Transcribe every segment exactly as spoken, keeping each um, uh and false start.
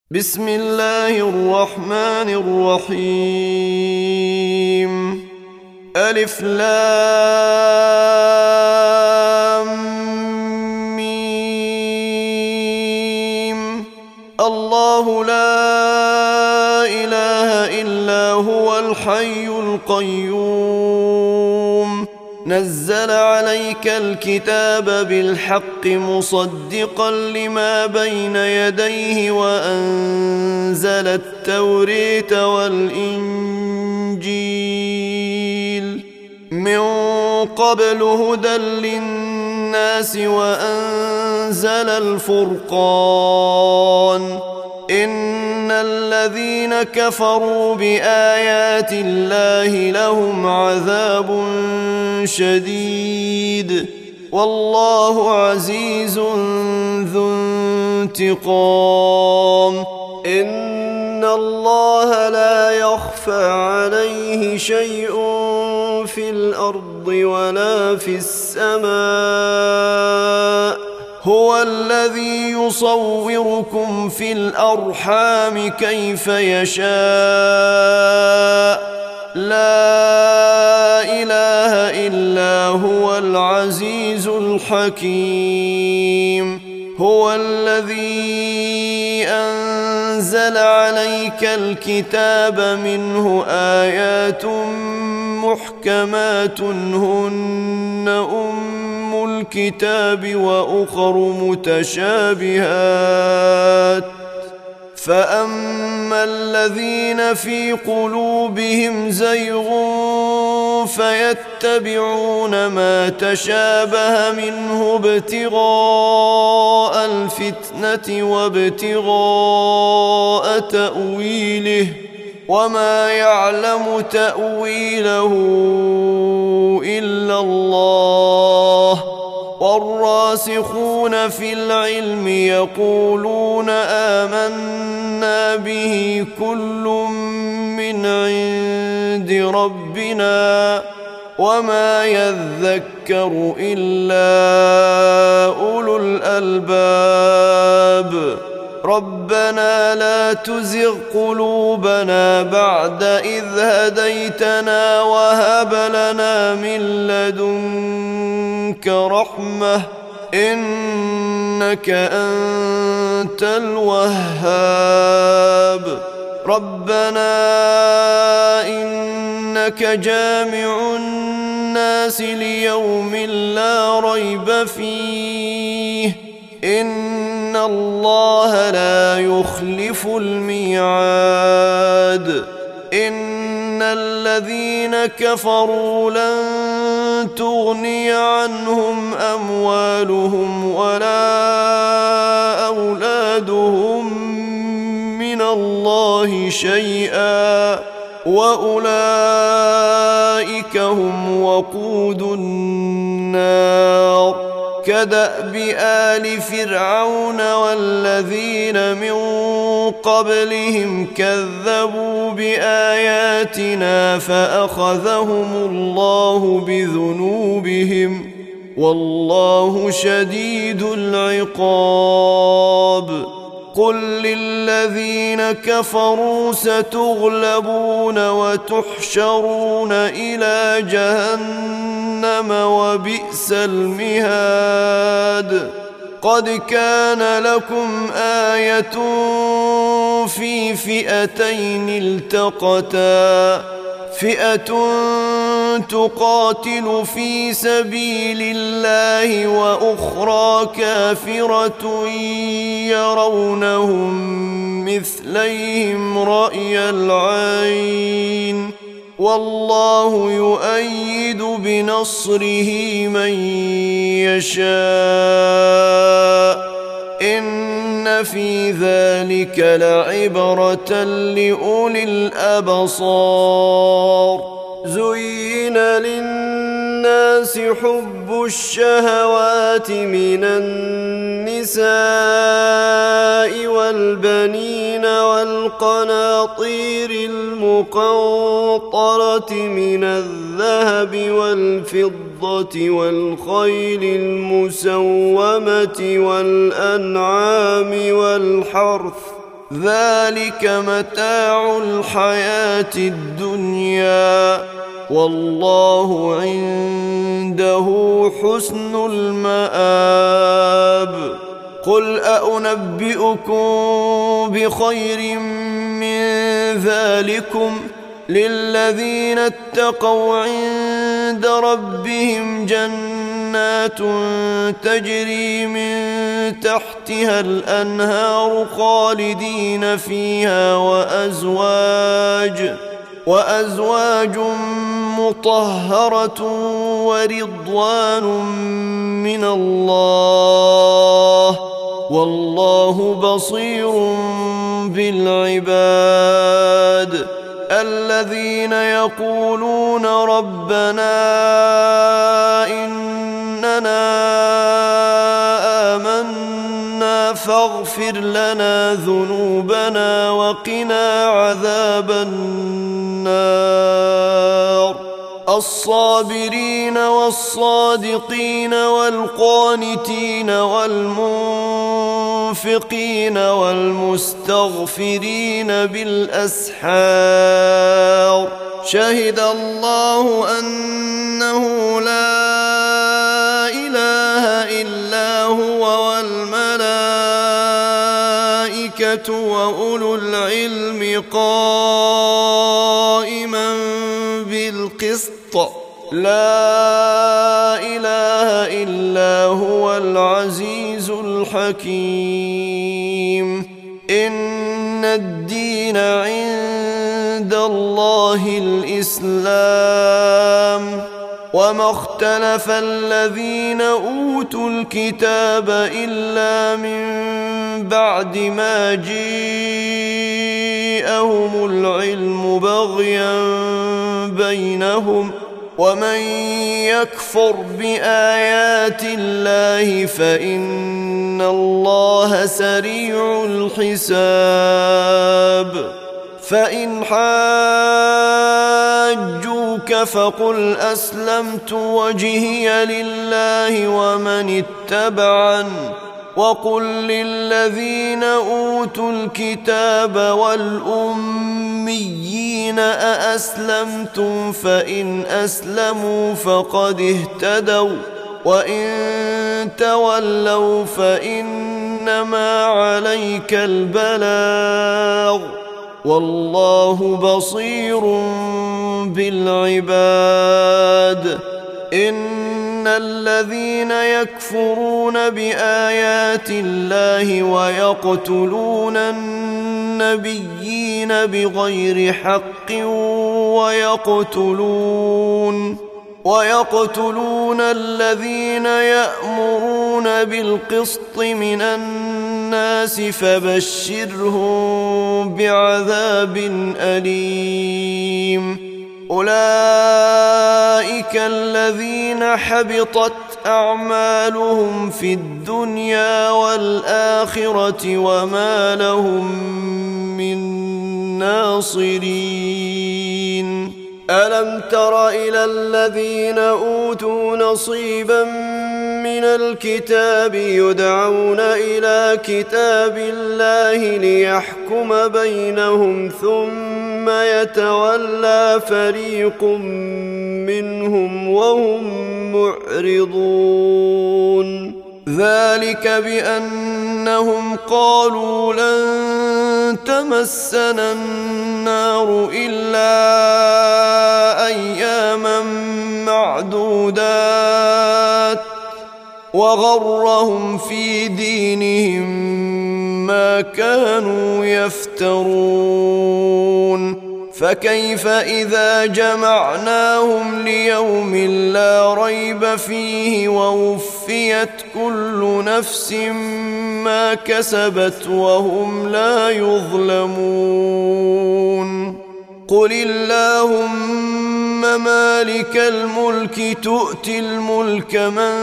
بسم الله الرحمن الرحيم. ألف لام ميم. الله لا إله إلا هو الحي القيوم، نزل عليك الكتاب بالحق مصدقا لما بين يديه وأنزل التوريت والإنجيل من قبل هدى للناس وأنزل الفرقان. إن الذين كفروا بآيات الله لهم عذاب شديد، والله عزيز ذو انتقام. إن الله لا يخفى عليه شيء في الأرض ولا في السماء، هو الذي يصوركم في الأرحام كيف يشاء. لا إله إلا هو العزيز الحكيم. هو الذي أنزل عليك الكتاب منه آيات محكمات هن أم الكتاب وأخر متشابهات، فأما الذين في قلوبهم زيغ فيتبعون ما تشابه منه ابتغاء الفتنة وابتغاء تأويله، وما يعلم تأويله إلا الله. والراسخون في العلم يقولون آمنا به كل من عند ربنا وما يذكر إلا أولو الألباب. ربنا لا تزغ قلوبنا بعد إذ هديتنا وهب لنا من لدنك رحمة إنك أنت الوهاب. ربنا إنك جامع الناس ليوم لا ريب فيه، إن الله لا يخلف الميعاد. إن الذين كفروا لن تغني عنهم أموالهم ولا أولادهم من الله شيئا، وأولئك هم وقود النار. كدأب آل فرعون والذين من قبلهم كذبوا بآياتنا فأخذهم الله بذنوبهم، والله شديد العقاب. قل للذين كفروا ستغلبون وتحشرون إلى جهنم وبئس المهاد. قد كان لكم آية في فئتين التقتا، فئة تقاتل في سبيل الله وأخرى كافرة يرونهم مثليهم رأي العين، والله يؤيد بنصره من يشاء. إن في ذلك لعبرة لأولي الأبصار. زين للناس حب الشهوات من النساء والبنين والقناطير المقنطرة من الذهب والفضة والخيل المسومة والأنعام والحرث ذلك متاع الحياة الدنيا والله عنده حسن المآب. قل أنبئكم بخير من ذلكم للذين اتقوا عند ربهم جنات تجري من تحتها الأنهار خالدين فيها وأزواج وأزواج مطهرة ورضوان من الله والله بصير بالعباد. الذين يقولون ربنا إننا آمنا فاغفر لنا ذنوبنا وقنا عذاب النار. الصابرين والصادقين والقانتين والمنفقين والمستغفرين بالأسحار. شهد الله أنه لا إله إلا هو والملائكة وأولو العلم قائما بالقسط لا إله إلا هو العزيز الحكيم. إن الدين عند الله الإسلام وما اختلف الذين أوتوا الكتاب إلا من بعد ما جاءهم العلم بغيا بينهم ومن يكفر بآيات الله فإن الله سريع الحساب. فإن حاجوك فقل أسلمت وجهي لله ومن اتبعن وقل للذين أوتوا الكتاب والأميين أأسلمتم فإن أسلموا فقد اهتدوا وإن تولوا فإنما عليك البلاغ والله بصير بالعباد. إن الذين يكفرون بآيات الله ويقتلون النبيين بغير حق ويقتلون ويقتلون الذين يأمرون بالقسط من الناس فبشرهم بعذاب أليم. أولئك الذين حبطت أعمالهم في الدنيا والآخرة وما لهم من ناصرين. ألم تر إلى الذين أوتوا نصيبا من الكتاب يدعون إلى كتاب الله ليحكم بينهم ثم يتولى فريق منهم وهم معرضون. ذلك بأنهم قالوا لن تمسنا النار إلا أياما معدودات وغرهم في دينهم ما كانوا يفترون. فكيف إذا جمعناهم ليوم لا ريب فيه ووفيت كل نفس ما كسبت وهم لا يظلمون. قل اللهم مالك الملك تؤتي الملك من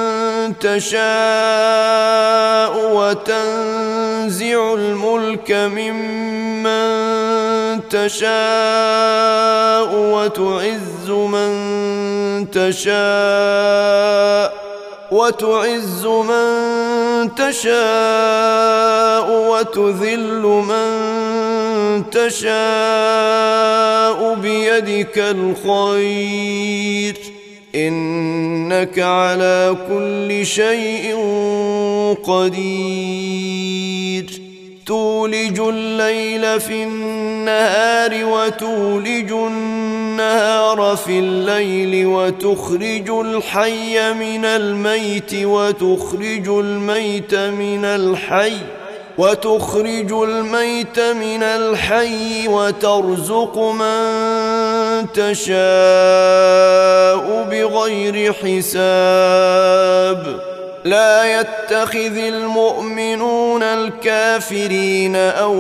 تشاء وتنزع الملك ممن تشاء وتعز من تشاء وتعز من تشاء وتذل من تشاء بيدك الخير إنك على كل شيء قدير تولج الليل في النهار وتولج النهار في الليل وتخرج الحي من الميت وتخرج الميت من الحي وتخرج الميت من الحي وترزق من تشاء بغير حساب لا يتخذ المؤمنون الكافرين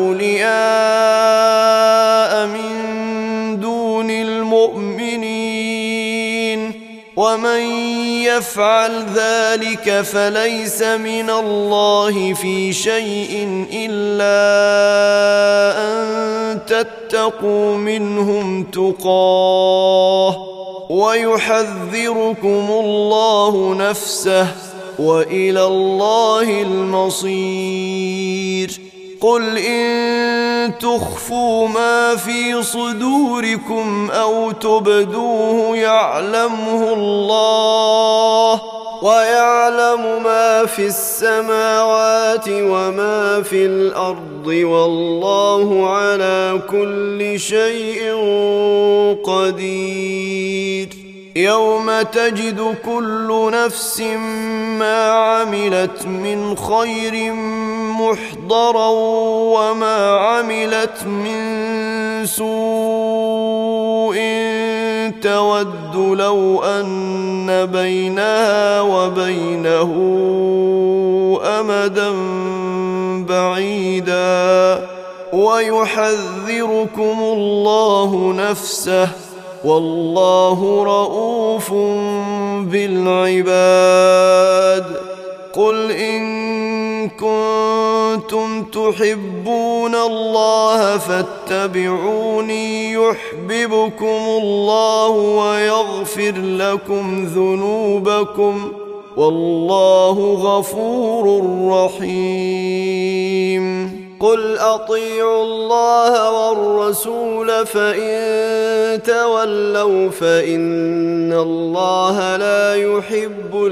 أولياء من دون المؤمنين ومن يفعل ذلك فليس من الله في شيء إلا أن تتقوا منهم تقاه ويحذركم الله نفسه وإلى الله المصير قل إن تخفوا ما في صدوركم أو تبدوه يعلمه الله ويعلم ما في السماوات وما في الأرض والله على كل شيء قدير يوم تجد كل نفس ما عملت من خير محضرا وما عملت من سوء تود لو أن بينها وبينه أمدا بعيدا ويحذركم الله نفسه والله رؤوف بالعباد قل إن كنتم تحبون الله فاتبعوني يحببكم الله ويغفر لكم ذنوبكم والله غفور رحيم قل أطيعوا الله والرسول فإن تولوا فإن الله لا يحب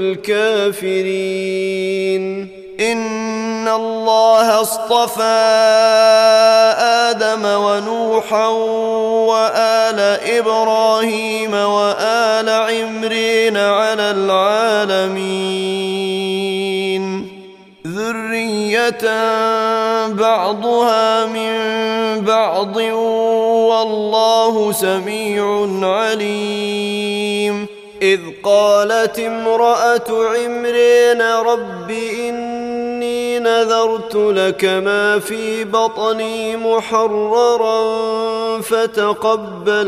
الكافرين إن الله اصطفى آدم ونوحا وآل إبراهيم وآل عمران على العالمين ذرية بعضها من بعض والله سميع عليم إذ قالت امرأة عمران رب إني نذرت لك ما في بطني محررا فتقبل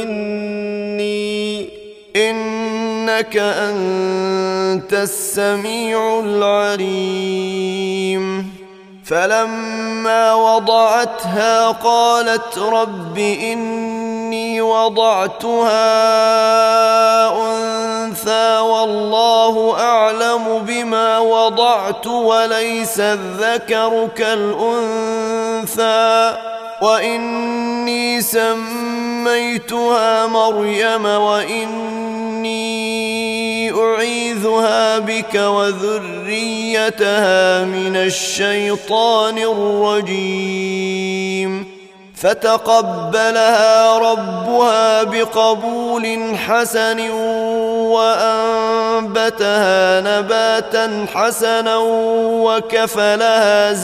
مني إنك أنت السميع العليم فلما وضعتها قالت رب إني وضعتها أنثى والله أعلم بما وضعت وليس الذكر كالأنثى وإني سميتها مريم وإني أعيذها بك وذريتها من الشيطان الرجيم فتقبلها ربها بقبول حسن وأنبتها نباتا حسنا وكفلها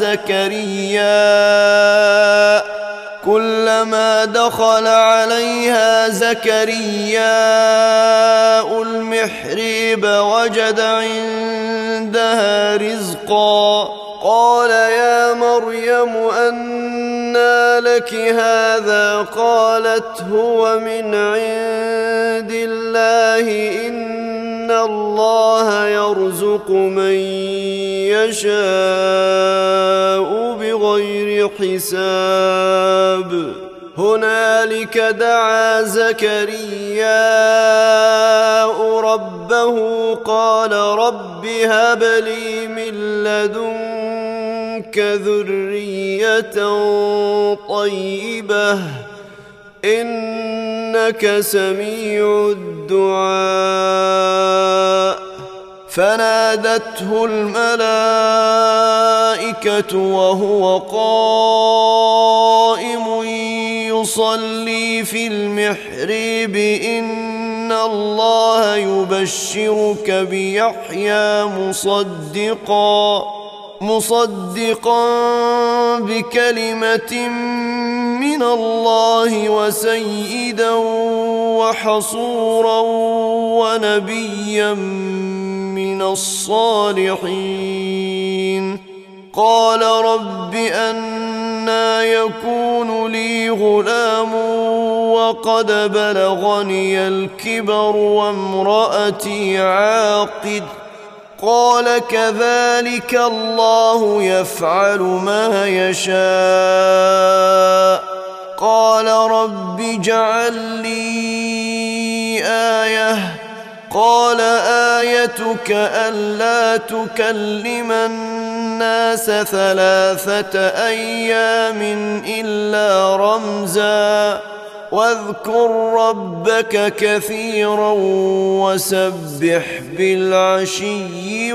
زكريا كلما دخل عليها زكرياء المحراب وجد عندها رزقا قال يا مريم أنى لك هذا قالت هو من عند الله إن الله يرزق من يشاء بغير حساب هنالك دعا زكرياء ربه قال رب هب لي من لدنك ذرية طيبة إنك سميع الدعاء. فنادته الملائكة وهو قائم يصلي في المحراب إن الله يبشرك بيحيى مصدقا مصدقا بكلمة من الله وسيدا وحصورا ونبيا من الصالحين. قال رب أنى يكون لي غلام وقد بلغني الكبر وامرأتي عاقر قال كذلك الله يفعل ما يشاء. قال رب اجعل لي آية قال آيتك ألا تكلم الناس ثلاثة أيام إلا رمزا واذكر ربك كثيرا وسبح بالعشي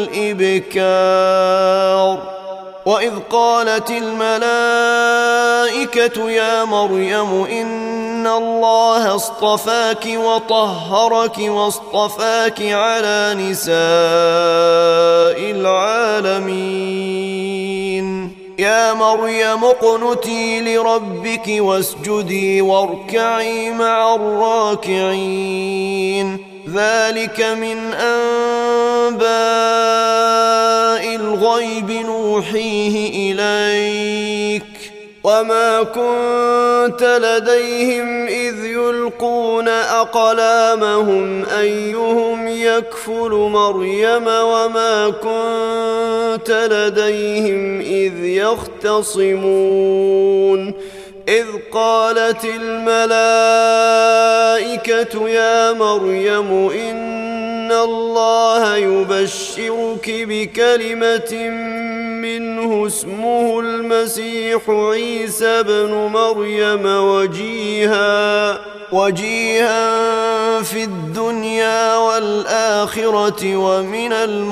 والإبكار. وإذ قالت الملائكة يا مريم إن الله اصطفاك وطهرك واصطفاك على نساء العالمين. يا مريم اقنتي لربك واسجدي واركعي مع الراكعين. ذلك من أنباء الغيب نوحيه إليك وما كنت لديهم إذ يلقون أقلامهم أيهم يكفل مريم وما كنت لديهم إذ يختصمون. إذ قالت الملائكة يا مريم إن الله يبشرك بكلمة منه اسمه المسيح عيسى بن مريم وجيها وجيها في الدنيا والآخرة ومن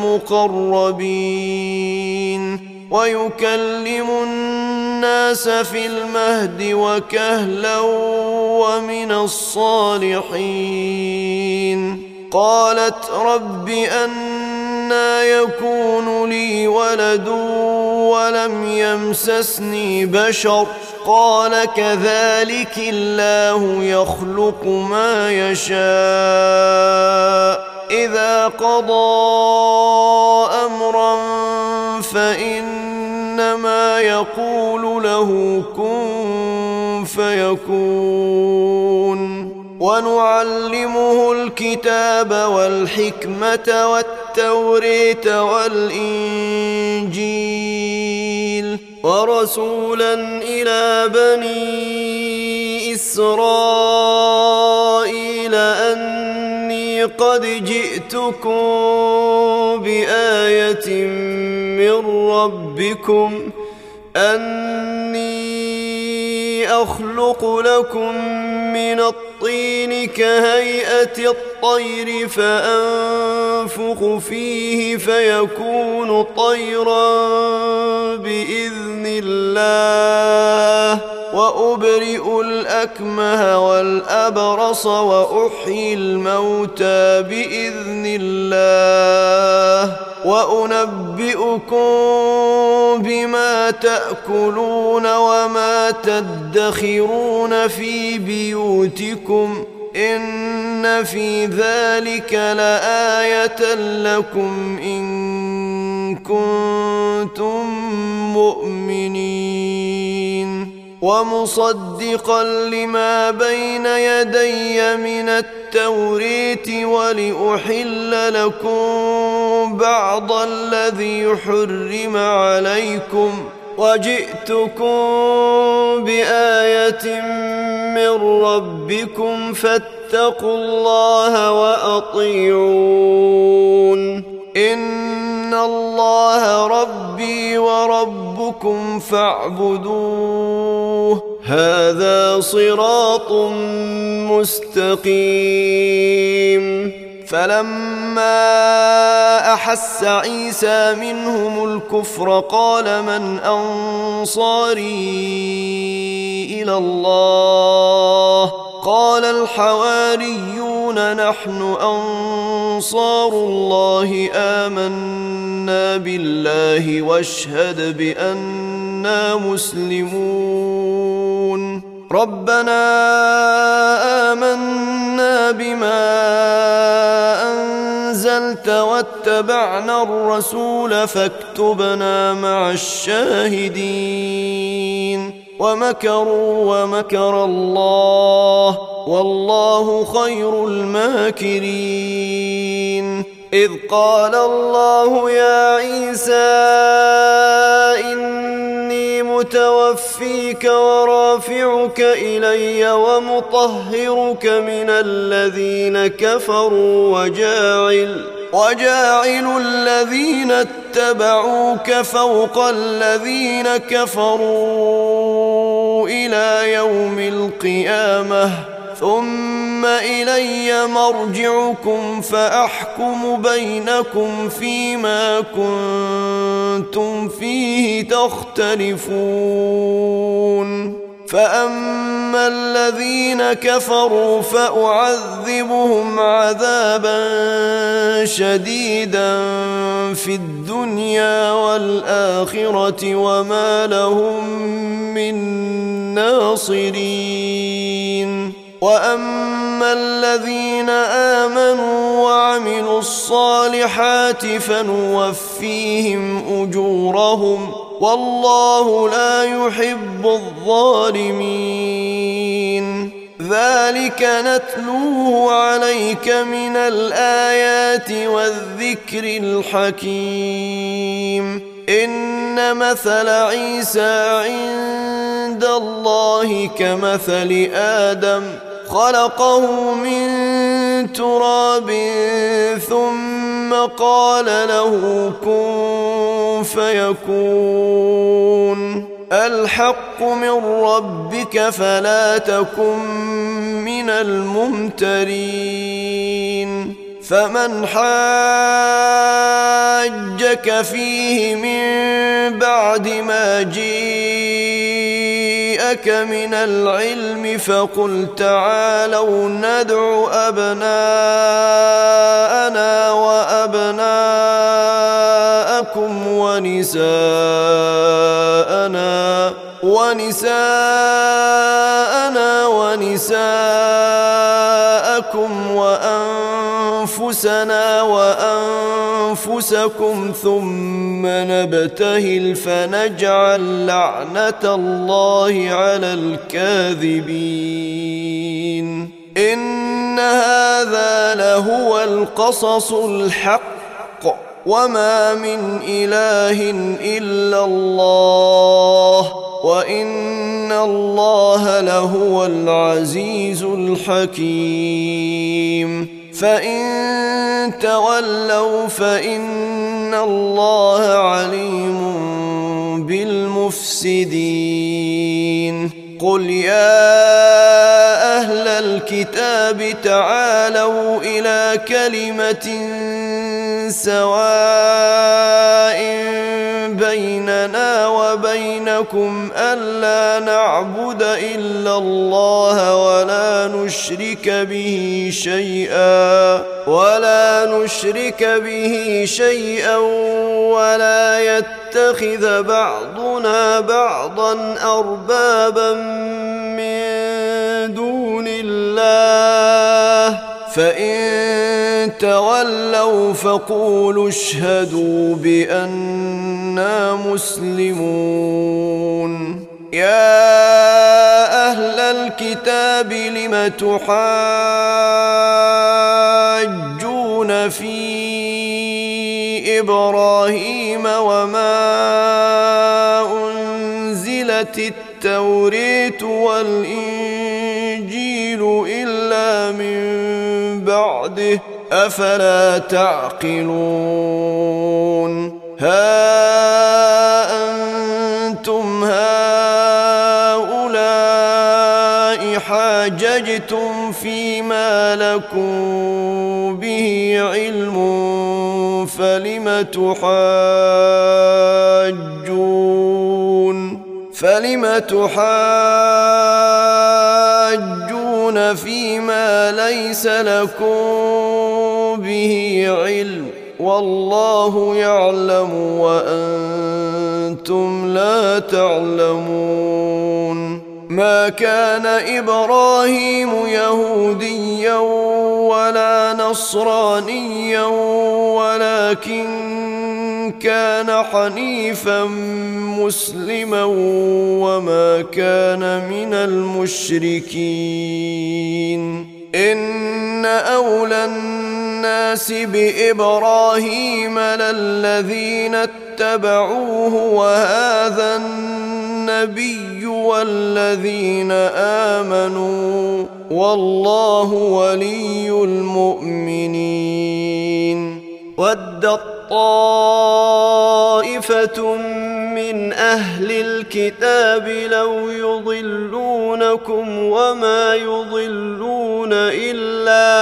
المقربين ويكلم الناس في المهد وكهلا ومن الصالحين. قالت رب أنى يكون لي ولد ولم يمسسني بشر قال كذلك الله يخلق ما يشاء إذا قضى أمرا فإنما يقول له كن فيكون. ونعلمه الكتاب والحكمة والتوراة والإنجيل ورسولا إلى بني إسرائيل أني قد جئتكم بآية من ربكم أني أخلق لكم من الطين كهيئة الطير فأنفخ فيه فيكون طيرا بإذن الله وأبرئ الأكمه والأبرص وأحيي الموتى بإذن الله وأنبئكم بما تأكلون وما تدخرون في بيوتكم إن في ذلك لآية لكم إن كنتم مؤمنين. ومصدقا لما بين يدي من التوراة ولأحل لكم بعض الذي حرم عليكم وجئتكم بآية آيات من ربكم فاتقوا الله وأطيعون إن الله ربي وربكم فاعبدوه هذا صراط مستقيم فلما أحس عيسى منهم الكفر قال من أنصاري إلى الله قال الحواريون نحن أنصار الله آمنا بالله واشهد بأننا مسلمون ربنا آمنا بما أنزلت واتبعنا الرسول فاكتبنا مع الشاهدين ومكروا ومكر الله والله خير الماكرين إذ قال الله يا عيسى إني متوفيك ورافعك إلي ومطهرك من الذين كفروا وجاعل وجاعل الذين اتبعوك فوق الذين كفروا إلى يوم القيامة ثم إلي مرجعكم فأحكم بينكم فيما كنتم فيه تختلفون فأما الذين كفروا فأعذبهم عذابا شديدا في الدنيا والآخرة وما لهم من ناصرين وأما الذين آمنوا وعملوا الصالحات فنوفيهم أجورهم والله لا يحب الظالمين ذلك نتلوه عليك من الآيات والذكر الحكيم إن مثل عيسى عند الله كمثل آدم خلقه من تراب ثم قال له كن فيكون الحق من ربك فلا تكن من الممترين فمن حاجك فيه من بعد ما جاءك من العلم فقل تعالوا ندع أبناءنا وأبناءكم ونساءنا ونساءنا ونساءكم وأنفسنا وأنفسكم ثم نبتهل فنجعل لعنة الله على الكاذبين إن هذا لهو القصص الحق وما من إله إلا الله وإن الله لهو العزيز الحكيم فإن تولوا فإن الله عليم بالمفسدين قل يا أهل الكتاب تعالوا إلى كلمة سواء بيننا وبينكم ألا نعبد إلا الله ولا نشرك به شيئا ولا نشرك به شيئا ولا يتخذ بعضنا بعضا أربابا من دون الله فإن تولوا فقولوا اشهدوا بأننا مسلمون يا أهل الكتاب لم تحاجون في إبراهيم وما أنزلت التوراة التوريت والإنجيل إلا من بعده أفلا تعقلون ها أنتم هؤلاء حاججتم فيما لكم به علم فلم تحاجون فلم تحاجون فيما ليس لكم به علم والله يعلم وأنتم لا تعلمون ما كان إبراهيم يهوديا ولا نصرانيا ولكن كان حنيفا مسلما وما كان من المشركين إن أولى الناس بإبراهيم للذين اتبعوه وهذا النبي والذين آمنوا والله ولي المؤمنين ود طائفة من أهل الكتاب لو يضلونكم وما يضلون إلا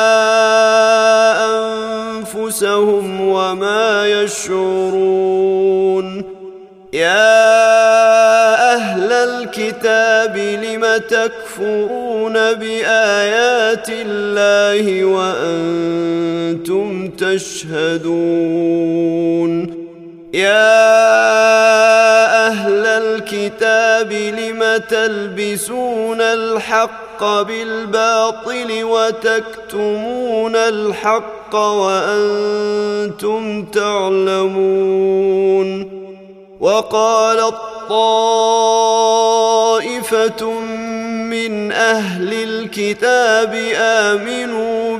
أنفسهم وما يشعرون يا أهل الكتاب لم تكفرون بآيات الله وأنتم تشهدون يا أهل الكتاب لم تلبسون الحق بالباطل وتكتمون الحق وأنتم تعلمون وقالت طائفة من أهل الكتاب آمنوا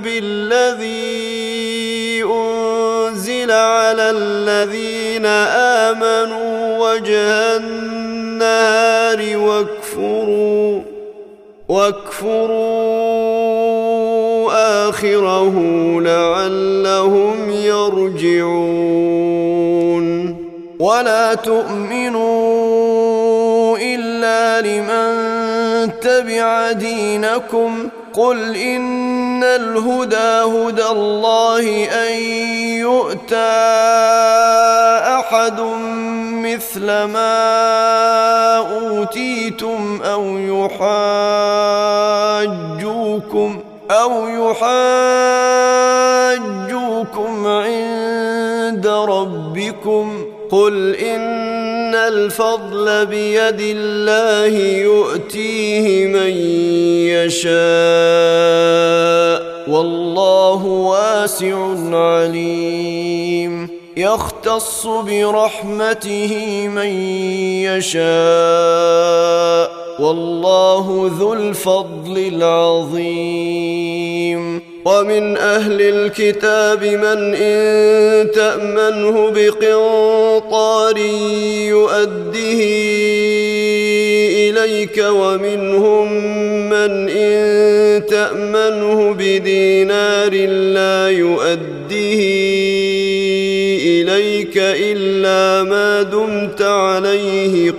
بالذي أنزل على الذين آمنوا وجه النهار واكفروا واكفروا آخره لعلهم يرجعون ولا تؤمنوا إلا لمن تبع دينكم قل إن الهدى هدى الله أن يؤتى أحد مثل ما أوتيتم أو يحاجوكم أو يحاجوكم عند ربكم قل إن الفضل بيد الله يؤتيه من يشاء والله واسع عليم يختص برحمته من يشاء والله ذو الفضل العظيم ومن أهل الكتاب من إن تأمنه بقنطار يؤده إليك ومنهم من إن تأمنه بدينار لا يؤده إليك إلا ما دمت عليه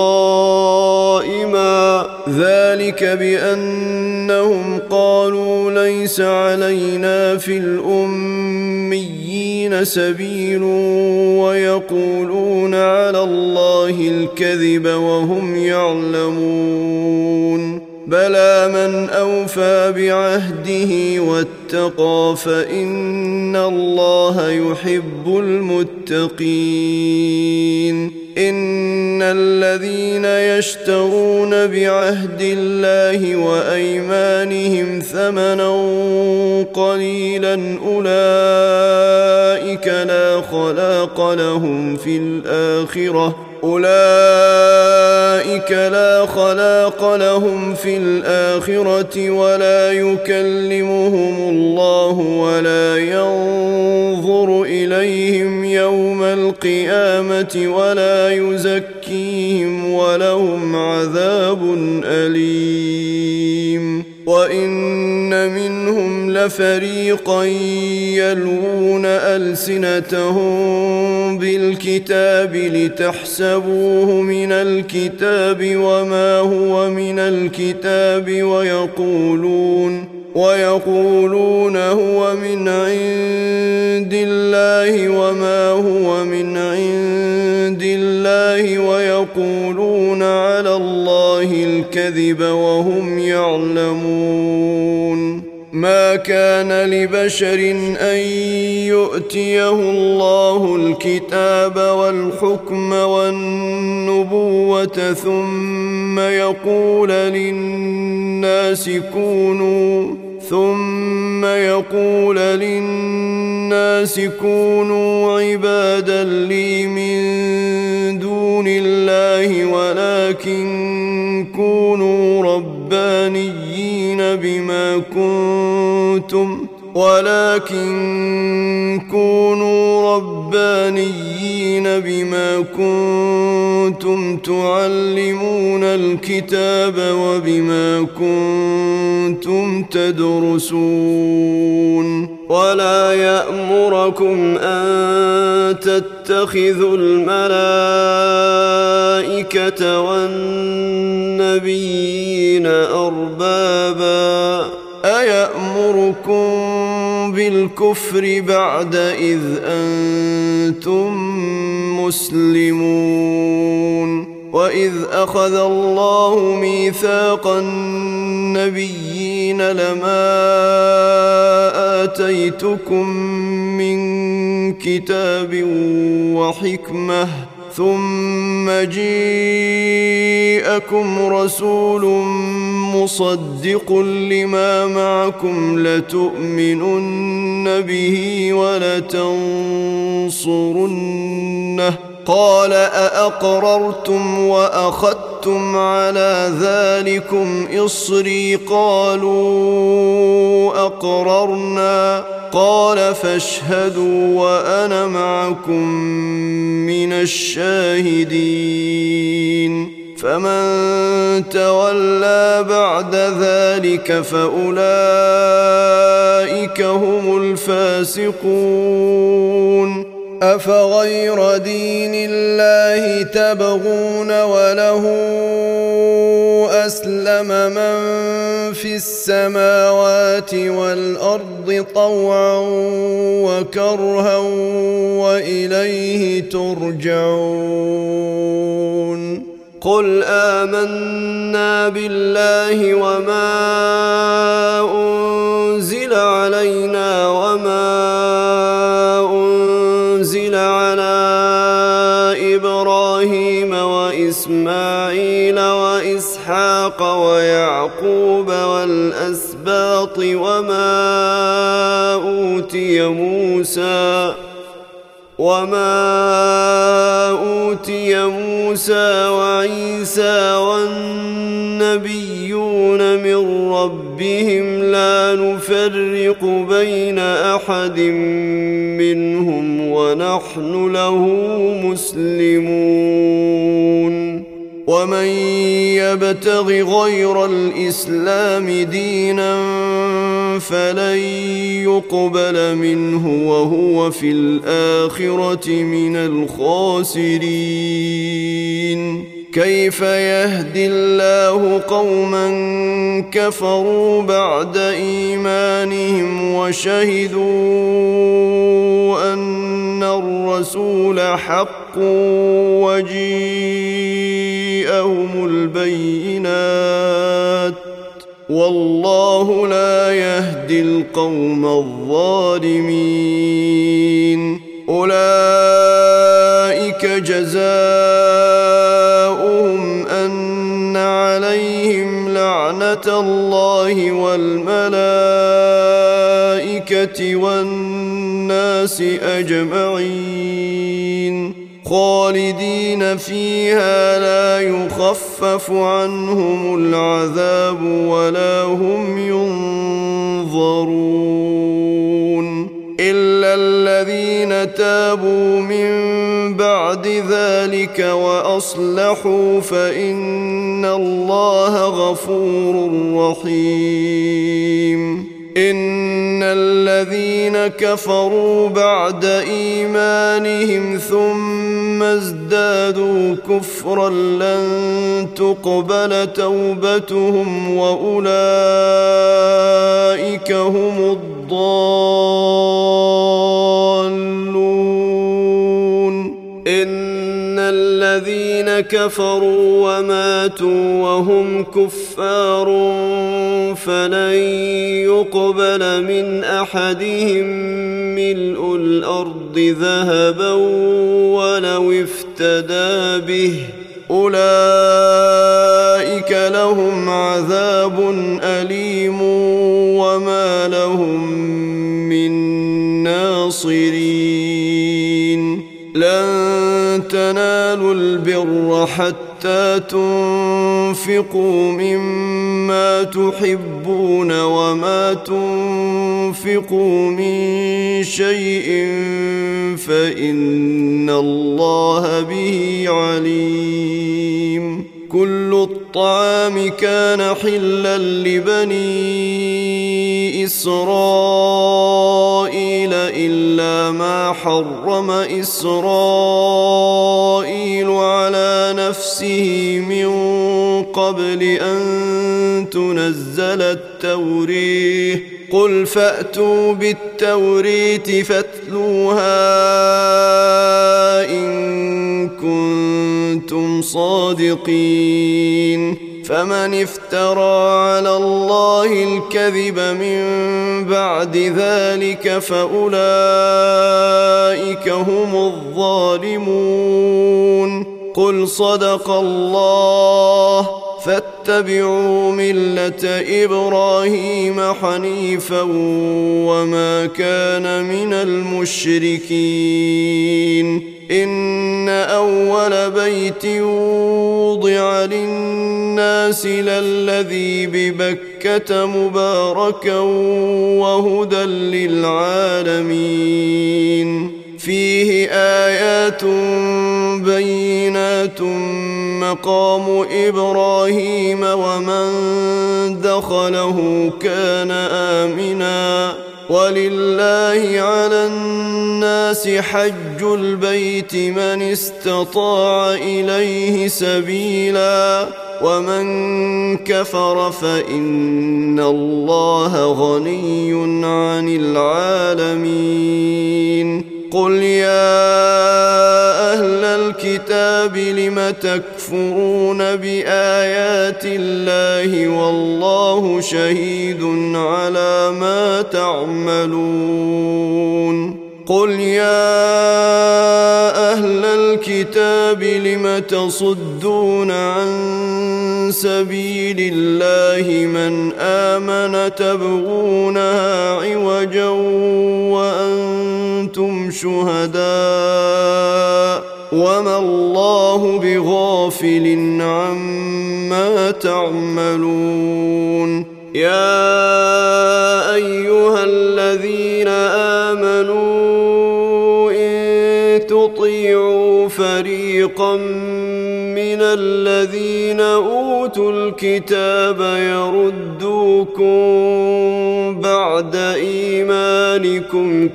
قائما ذلك بأنهم قالوا ليس علينا في الأميين سبيل ويقولون على الله الكذب وهم يعلمون بلى من أوفى بعهده واتقى فإن الله يحب المتقين إن الذين يشترون بعهد الله وأيمانهم ثمنا قليلا أولئك لا خلاق لهم في الآخرة أولئك لا خلاق لهم في الآخرة ولا يكلمهم الله ولا ينظر إليهم يوم القيامة ولا يزكيهم ولهم عذاب أليم. وإن منهم لفريقا يلوون ألسنتهم بالكتاب لتحسبوه من الكتاب وما هو من الكتاب ويقولون ويقولون هو من عند الله وما هو من عند الله ويقولون على الله الكذب وهم يعلمون. ما كان لبشر أن يؤتيه الله الكتاب والحكم والنبوة ثم يقول للناس كونوا ثم يقول للناس كونوا عبادا لي من دون الله ولكن كونوا ربانيين بما كنتم ولكن كونوا ربانيين بما كنتم تعلمون الكتاب وبما كنتم تدرسون. ولا يأمركم أن تتخذوا الملائكة والنبيين أربابا أيأمركم بالكفر بعد إذ أنتم مسلمون. وإذ أخذ الله ميثاق النبيين لما آتيتكم من كتاب وحكمة ثم جيءكم رسول مصدق لما معكم لتؤمنن به ولتنصرنه قال أأقررتم وأخذتم على ذلكم إصري قالوا أقررنا قال فاشهدوا وأنا معكم من الشاهدين. فمن تولى بعد ذلك فأولئك هم الفاسقون. أفغير دين الله تبغون وله أسلم من في السماوات والأرض طوعا وكرها وإليه ترجعون. قل آمنا بالله وما أنزل علينا وما أنزل على إبراهيم وإسماعيل وإسحاق ويعقوب والأسباط وما أوتي موسى وما أوتي موسى وعيسى والنبيون من ربهم لا نفرق بين أحد منهم ونحن له مسلمون. ومن يبتغ غير الإسلام دينا فلن يقبل منه وهو في الآخرة من الخاسرين. كيف يهدي الله قوما كفروا بعد إيمانهم وشهدوا أن الرسول حق وجيءهم البينات والله لا يهدي القوم الظالمين. أولئك جزاؤهم أن عليهم لعنة الله والملائكة والناس أجمعين خالدين فيها لا يخفف عنهم العذاب ولا هم ينظرون إلا الذين تابوا من بعد بعد ذلك وأصلحوا فإن الله غفور رحيم إن الذين كفروا بعد إيمانهم ثم ازدادوا كفرا لن تقبل توبتهم وأولئك هم الضالون إن الذين كفروا وماتوا وهم كفار فلن يقبل من أحدهم ملء الأرض ذهبا ولو افتدى به أولئك لهم عذاب أليم وما لهم من ناصرين لن تنالوا البر حتى تنفقوا مما تحبون وما تنفقوا من شيء فإن الله به عليم كل الطعام كان حلا لبني إسرائيل إلا ما حرم إسرائيل على نفسه من قبل أن تنزل التوريه قل فأتوا بالتورية فاتلوها إن كنتم صادقين فمن افترى على الله الكذب من بعد ذلك فأولئك هم الظالمون قل صدق الله فاتبعوا ملة إبراهيم حنيفا وما كان من المشركين إن أول بيت وضع للناس للذي ببكة مباركا وهدى للعالمين فيه آيات بينات مقام إبراهيم ومن دخله كان آمنا ولله على الناس حج البيت من استطاع إليه سبيلا ومن كفر فإن الله غني عن العالمين قل يا أهل الكتاب لم تكفرون بآيات الله والله شهيد على ما تعملون قل يا أهل الكتاب لم تصدون عن سبيل الله من آمن تبغونها عوجا وأنتم شهداء وما الله بغافل عما تعملون يا أيها الذين آمنوا إن تطيعوا فريقا من الذين أوتوا الكتاب يردوكم بعد إيمانكم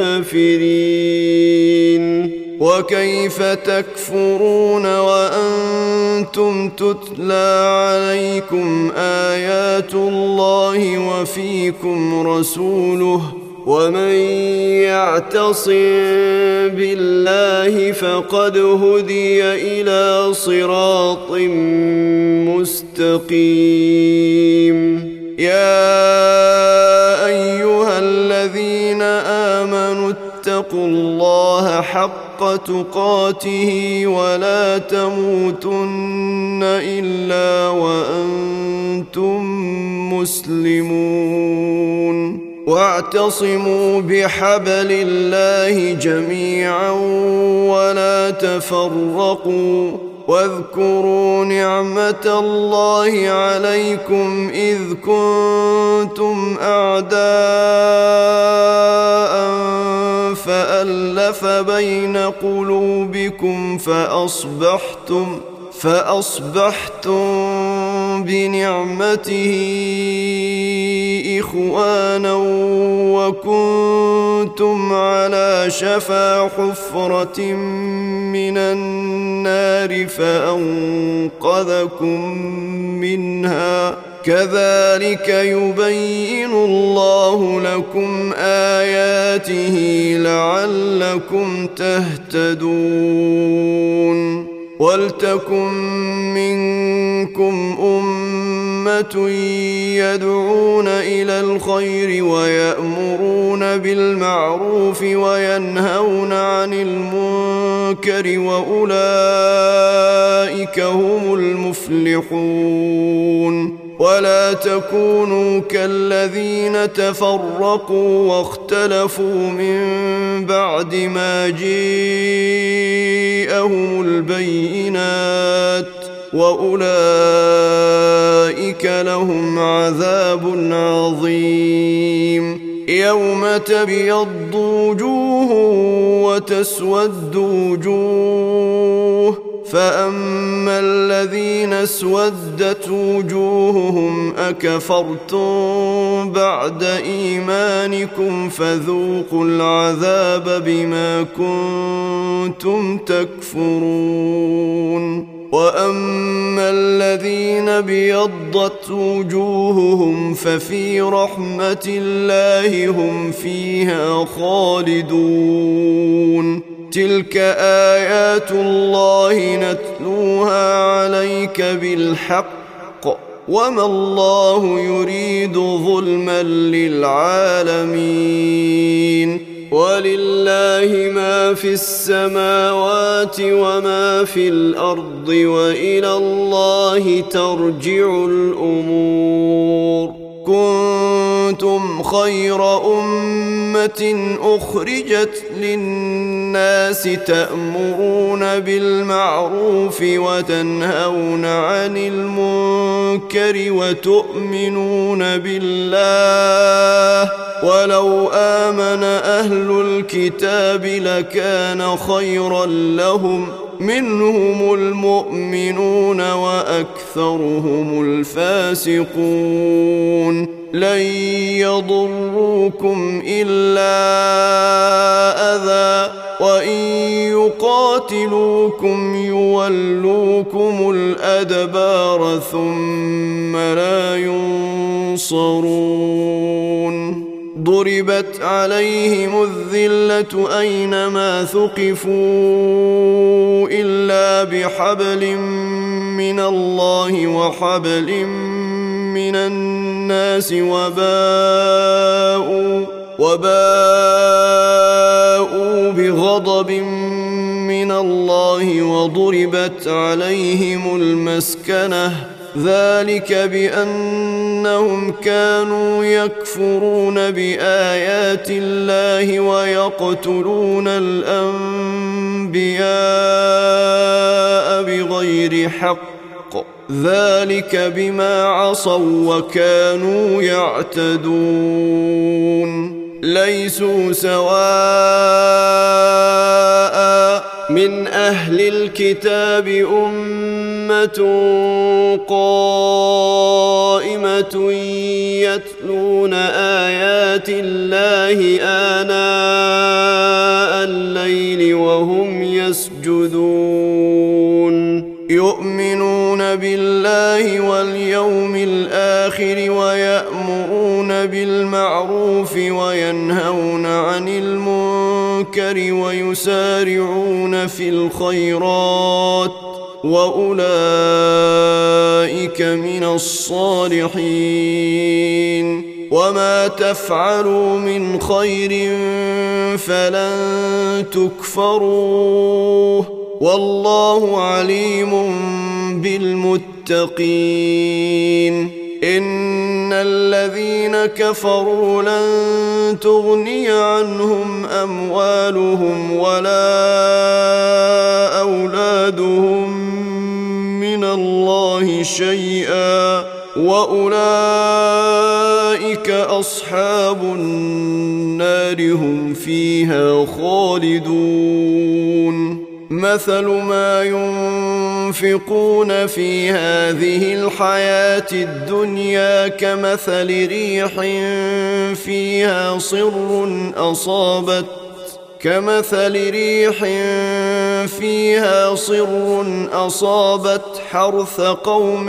كافرين وكيف تكفرون وأنتم تتلى عليكم آيات الله وفيكم رسوله ومن يعتصم بالله فقد هدي إلى صراط مستقيم يا أيها الذين آمنوا اتقوا الله حق تقاته ولا تموتن إلا وأنتم مسلمون واعتصموا بحبل الله جميعا ولا تفرقوا واذكروا نعمة الله عليكم إذ كنتم أعداء فألف ألف بين قلوبكم فأصبحتم فأصبحتم بنعمته إخوانا وكنتم على شفا حفرة من النار فأنقذكم منها كذلك يبين الله لكم آياته لعلكم تهتدون ولتكن منكم أمة يدعون إلى الخير ويأمرون بالمعروف وينهون عن المنكر وأولئك هم المفلحون ولا تكونوا كالذين تفرقوا واختلفوا من بعد ما جاءهم البينات وأولئك لهم عذاب عظيم يوم تبيض وجوه وتسود وجوه فأما الذين اسودت وجوههم أكفرتم بعد إيمانكم فذوقوا العذاب بما كنتم تكفرون وأما الذين ابيضت وجوههم ففي رحمة الله هم فيها خالدون تلك آيات الله نتلوها عليك بالحق وما الله يريد ظلما للعالمين ولله ما في السماوات وما في الأرض وإلى الله ترجع الأمور كنتم خير أمة أخرجت للناس تأمرون بالمعروف وتنهون عن المنكر وتؤمنون بالله ولو آمن أهل الكتاب لكان خيرا لهم منهم المؤمنون وأكثرهم الفاسقون لن يضروكم إلا أذى وإن يقاتلوكم يولوكم الأدبار ثم لا ينصرون ضربت عليهم الذلة أينما ثقفوا إلا بحبل من الله وحبل من الناس وباءوا وباءوا بغضب من الله وضربت عليهم المسكنة ذلك بأنهم كانوا يكفرون بآيات الله ويقتلون الأنبياء بغير حق ذلك بما عصوا وكانوا يعتدون ليسوا سواء من أهل الكتاب أمة قائمة يتلون آيات الله آناء الليل وهم يسجدون يؤمنون بالله واليوم الآخر ويأمرون بالمعروف وينهون عن المنكر ويسارعون في الخيرات وأولئك من الصالحين وما تفعلوا من خير فلن تكفروه والله عليم بالمتقين إن الذين كفروا لن تغني عنهم أموالهم ولا أولادهم من الله شيئا وأولئك أصحاب النار هم فيها خالدون مثل ما ينفقون في هذه الحياة الدنيا كمثل ريح فيها صر أصابت كمثل ريح فيها صر أصابت حرث قوم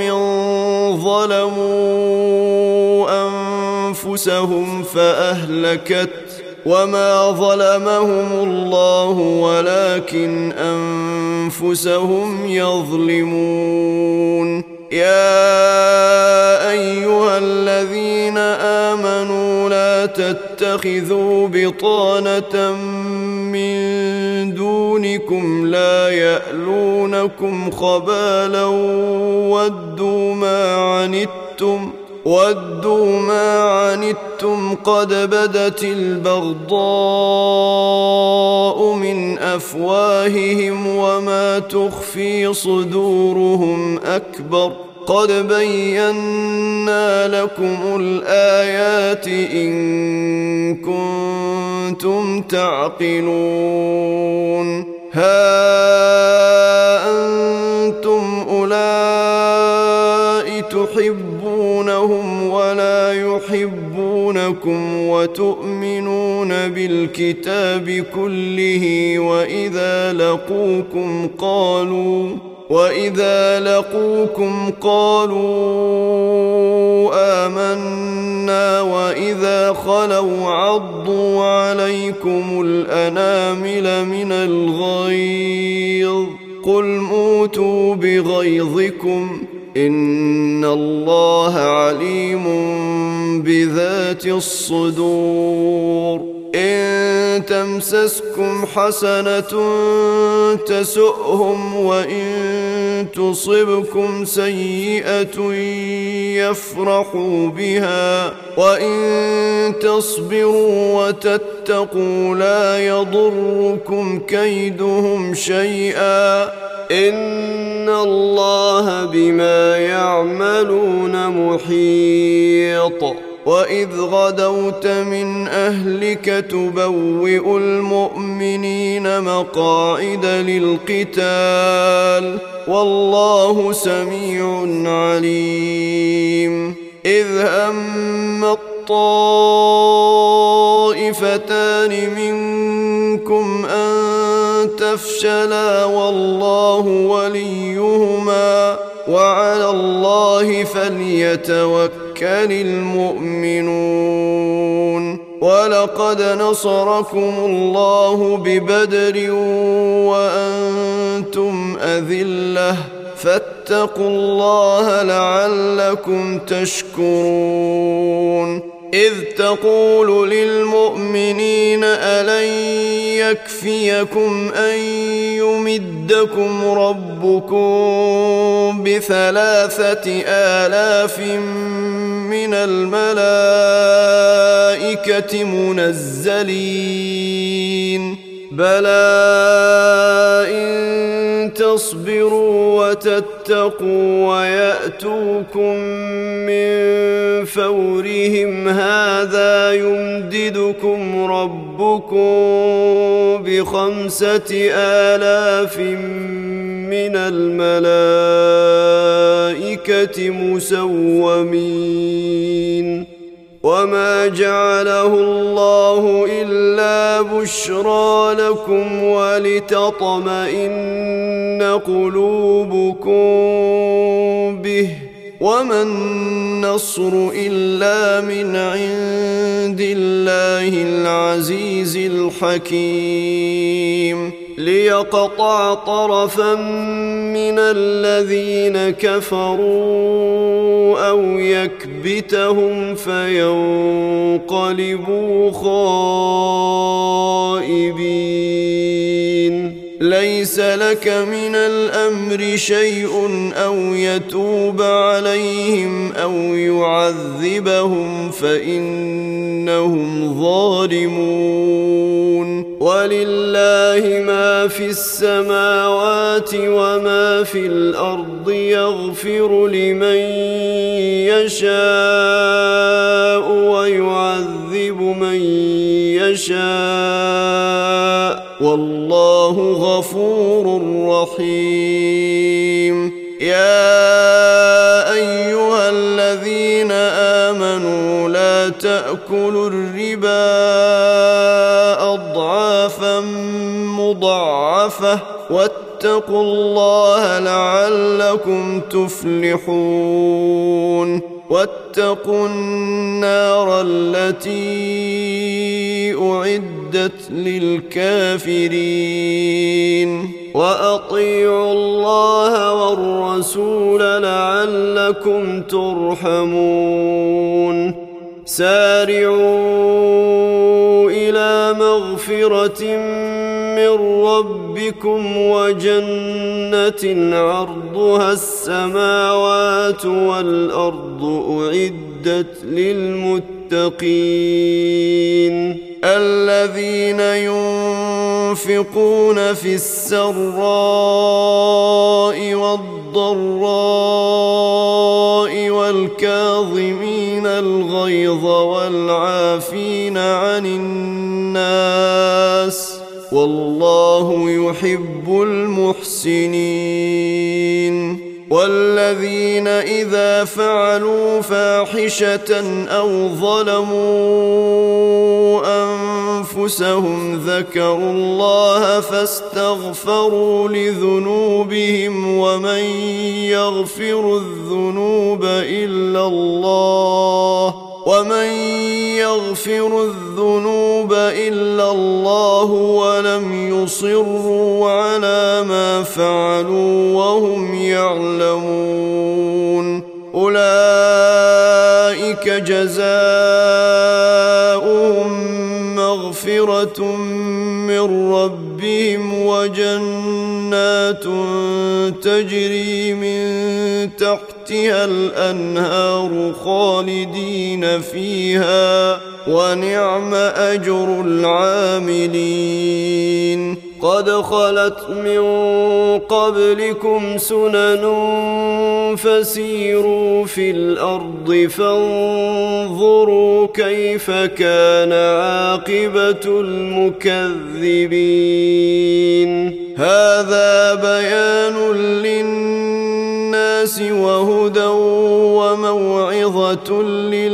ظلموا أنفسهم فأهلكت وما ظلمهم الله ولكن أنفسهم يظلمون يا أيها الذين آمنوا لا تتخذوا بطانة من دونكم لا يألونكم خبالا ودوا ما عنتم ودوا ما عنتم قد بدت البغضاء من أفواههم وما تخفي صدورهم أكبر قد بينا لكم الآيات إن كنتم تعقلون ها أنتم أولئك تحبونهم ولا يحبونكم وتؤمنون بالكتاب كله وإذا لقوكم قالوا وإذا لقوكم قالوا آمنا وإذا خلوا عضوا عليكم الأنامل من الغيظ قل موتوا بغيظكم إن الله عليم بذات الصدور إن تمسسكم حسنة تسؤهم وإن تصبكم سيئة يفرحوا بها وإن تصبروا وتتقوا لا يضركم كيدهم شيئا إن الله بما يعملون محيط وإذ غدوت من أهلك تبوئ المؤمنين مقاعد للقتال والله سميع عليم إذ هم الطائفتان منكم أن تفشلا والله وليهما وعلى الله فليتوكل المؤمنون ولقد نصركم الله ببدر وأنتم أذلة فاتقوا الله لعلكم تشكرون إذ تقول للمؤمنين ألن يكفيكم أن يمدكم ربكم بثلاثة آلاف من الملائكة منزلين بلى إن تصبروا وتتقوا ويأتوكم من فورهم هذا يمددكم ربكم بخمسة آلاف من الملائكة مسومين وما جعله الله إلا بشرى لكم ولتطمئن قلوبكم به وما النصر إلا من عند الله العزيز الحكيم ليقطع طرفا من الذين كفروا أو يكبتهم فينقلبوا خائبين ليس لك من الأمر شيء أو يتوب عليهم أو يعذبهم فإنهم ظالمون ولله ما في السماوات وما في الأرض يغفر لمن يشاء ويعذب من يشاء والله غفور رحيم. يا أيها الذين آمنوا لا تأكلوا الربا أضعافا مضاعفة واتقوا الله لعلكم تفلحون. واتقوا النار التي أعدت للكافرين وأطيعوا الله والرسول لعلكم ترحمون. سارعوا إلى مغفرة من ربكم وجنة عرضها السماوات والأرض أعدت للمتقين الذين ينفقون في السراء والضراء والكاظمين الغيظ والعافين عن الناس والله يحب المحسنين. والذين إذا فعلوا فاحشة أو ظلموا أنفسهم ذكروا الله فاستغفروا لذنوبهم ومن يغفر الذنوب إلا الله ومن يغفر الذنوب إلا الله ولم يصروا على ما فعلوا وهم يعلمون أولئك جزاؤهم مغفرة من ربهم وجنات تجري من تحتها الأنهار خالدين فيها ونعم أجر العاملين. قد خلت من قبلكم سنن فسيروا في الأرض فانظروا كيف كان عاقبة المكذبين. هذا بيان للناس وهدى وموعظة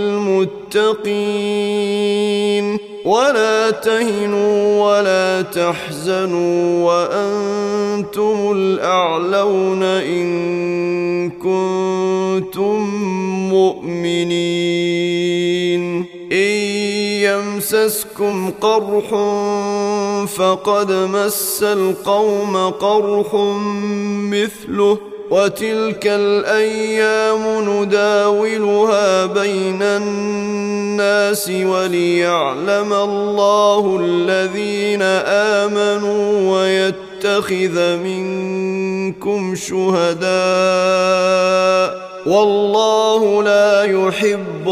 للمتقين. ولا تهنوا ولا تحزنوا وأنتم الأعلون إن كنتم مؤمنين. إن يمسسكم قرح فقد مس القوم قرح مثله وتلك الأيام نداولها بين الناس وليعلم الله الذين آمنوا ويتخذ منكم شهداء والله لا يحب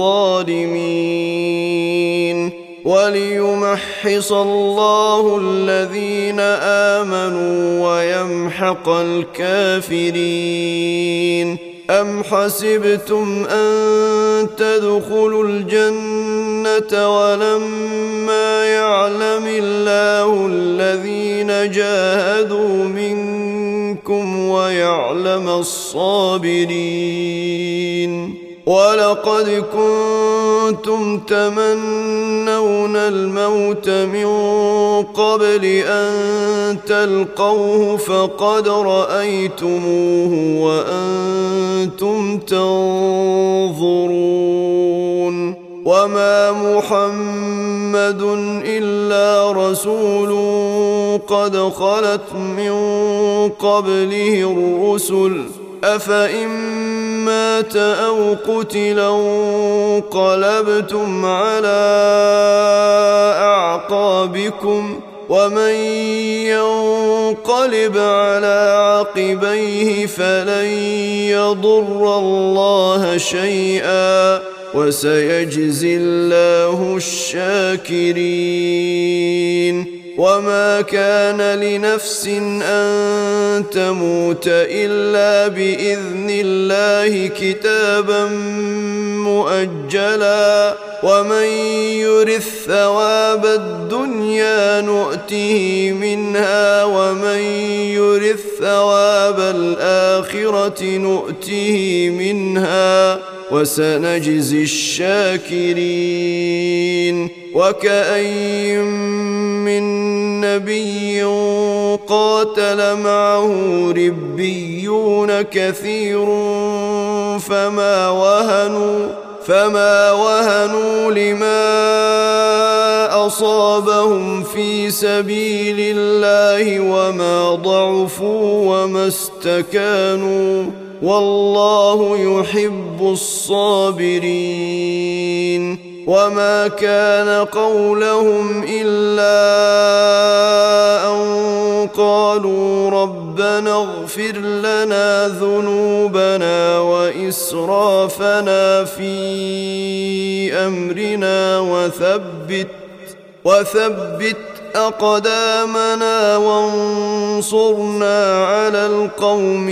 الظالمين. وليمحص الله الذين آمنوا ويمحق الكافرين. أم حسبتم أن تدخلوا الجنة ولما يعلم الله الذين جاهدوا منكم ويعلم الصابرين. ولقد كنتم تمنون الموت من قبل أن تلقوه فقد رأيتموه وأنتم تنظرون. وما محمد إلا رسول قد خلت من قبله الرسل أفإن مات أو قتلا انقلبتم على أعقابكم ومن ينقلب على عقبيه فلن يضر الله شيئا وسيجزي الله الشاكرين. وما كان لنفس أن تموت إلا بإذن الله كتابا مؤجلا ومن يرث ثواب الدنيا نؤته منها ومن يرث ثواب الآخرة نؤته منها وسنجزي الشاكرين وكأين من نبي قاتل معه ربيون كثير فما وهنوا فما وهنوا لما أصابهم في سبيل الله وما ضعفوا وما استكانوا والله يحب الصابرين وما كان قولهم إلا أن قالوا ربنا اغفر لنا ذنوبنا وإسرافنا في أمرنا وثبت وثبت أقدامنا وانصرنا على القوم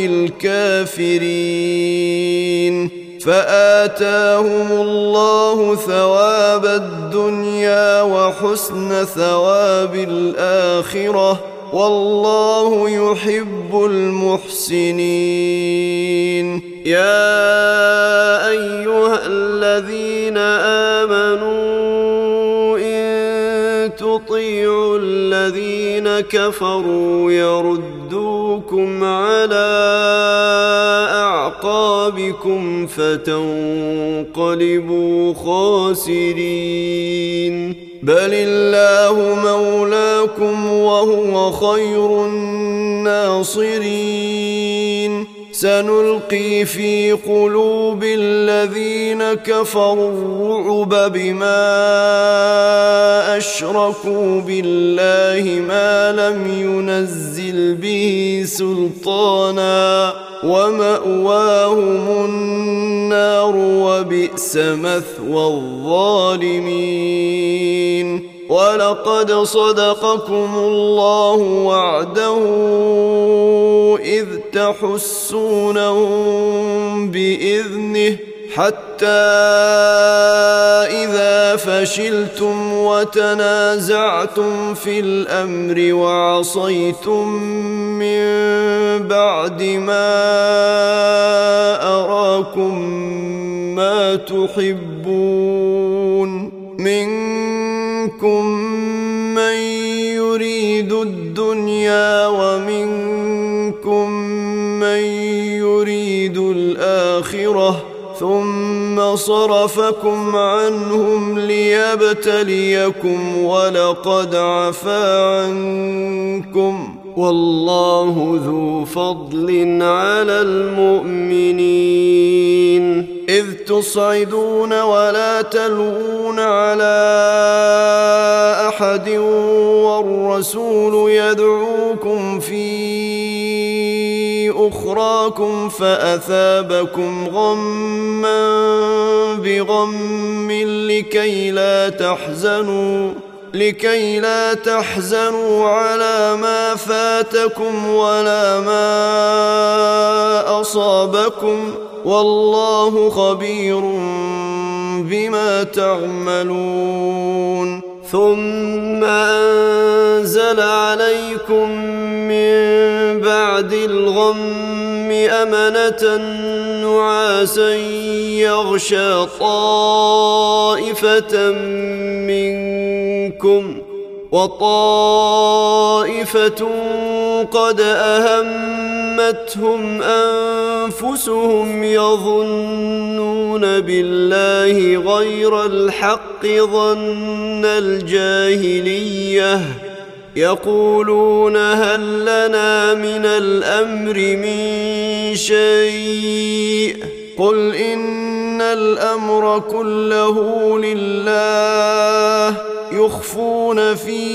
الكافرين فآتاهم الله ثواب الدنيا وحسن ثواب الآخرة والله يحب المحسنين يا أيها الذين آمنوا إن تطيعوا الذين كفروا يردوكم على أعقابكم فتنقلبوا خاسرين بل الله مولاكم وهو خير الناصرين سنلقي في قلوب الذين كفروا الرعب بما أشركوا بالله ما لم ينزل به سلطانا ومأواهم النار وبئس مثوى الظالمين ولقد صدقكم الله وعده إذ تحسونهم بإذنه حتى إذا فشلتم وتنازعتم في الأمر وعصيتم من بعد ما أراكم ما تحبون منكم من يريد الدنيا ومنكم من يريد الآخرة ثم صرفكم عنهم ليبتليكم ولقد عفا عنكم والله ذو فضل على المؤمنين إذ تصعدون ولا تلوون على أحد والرسول يدعوكم في أخراكم فأثابكم غما بغم لكي لا تحزنوا لكي لا تحزنوا على ما فاتكم ولا ما أصابكم والله خبير بما تعملون ثم أنزل عليكم من بعد الغم أمنة نعاسا يغشى طائفة منكم وطائفة قد أهمتهم أنفسهم يظنون بالله غير الحق ظن الجاهلية يقولون هل لنا من الأمر من شيء قل إن الأمر كله لله يخفون في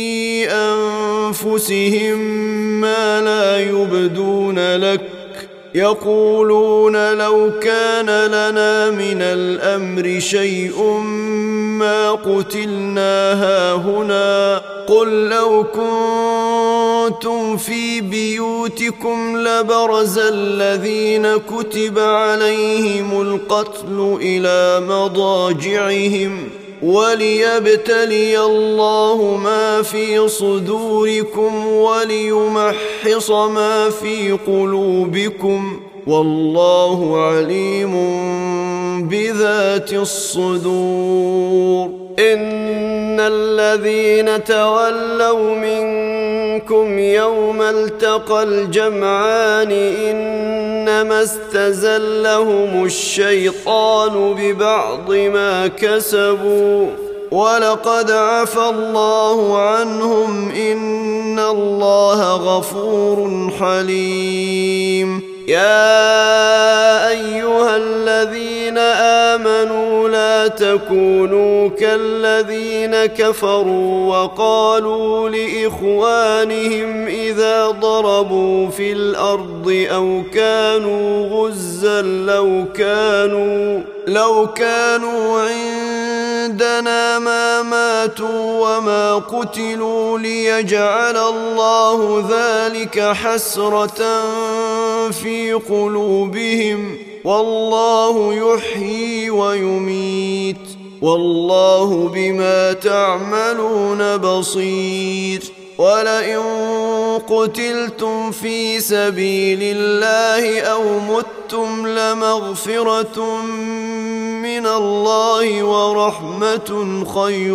أنفسهم ما لا يبدون لك يقولون لو كان لنا من الأمر شيء ما قتلنا هاهنا قل لو كنتم في بيوتكم لبرز الذين كتب عليهم القتل إلى مضاجعهم وليبتلي الله ما في صدوركم وليمحص ما في قلوبكم والله عليم بذات الصدور. إن الذين تولوا منكم يوم التقى الجمعان إنما استزلهم الشيطان ببعض ما كسبوا ولقد عفى الله عنهم إن الله غفور حليم. يا أيها الذين آمنوا لا تكونوا كالذين كفروا وقالوا لإخوانهم إذا ضربوا في الأرض أو كانوا غزا لو كانوا لو كانوا عندنا ما ماتوا وما قتلوا ليجعل الله ذلك حسرة في قلوبهم والله يحيي ويميت والله بما تعملون بصير. ولئن قتلتم في سبيل الله أو متم لمغفرة من الله ورحمة خير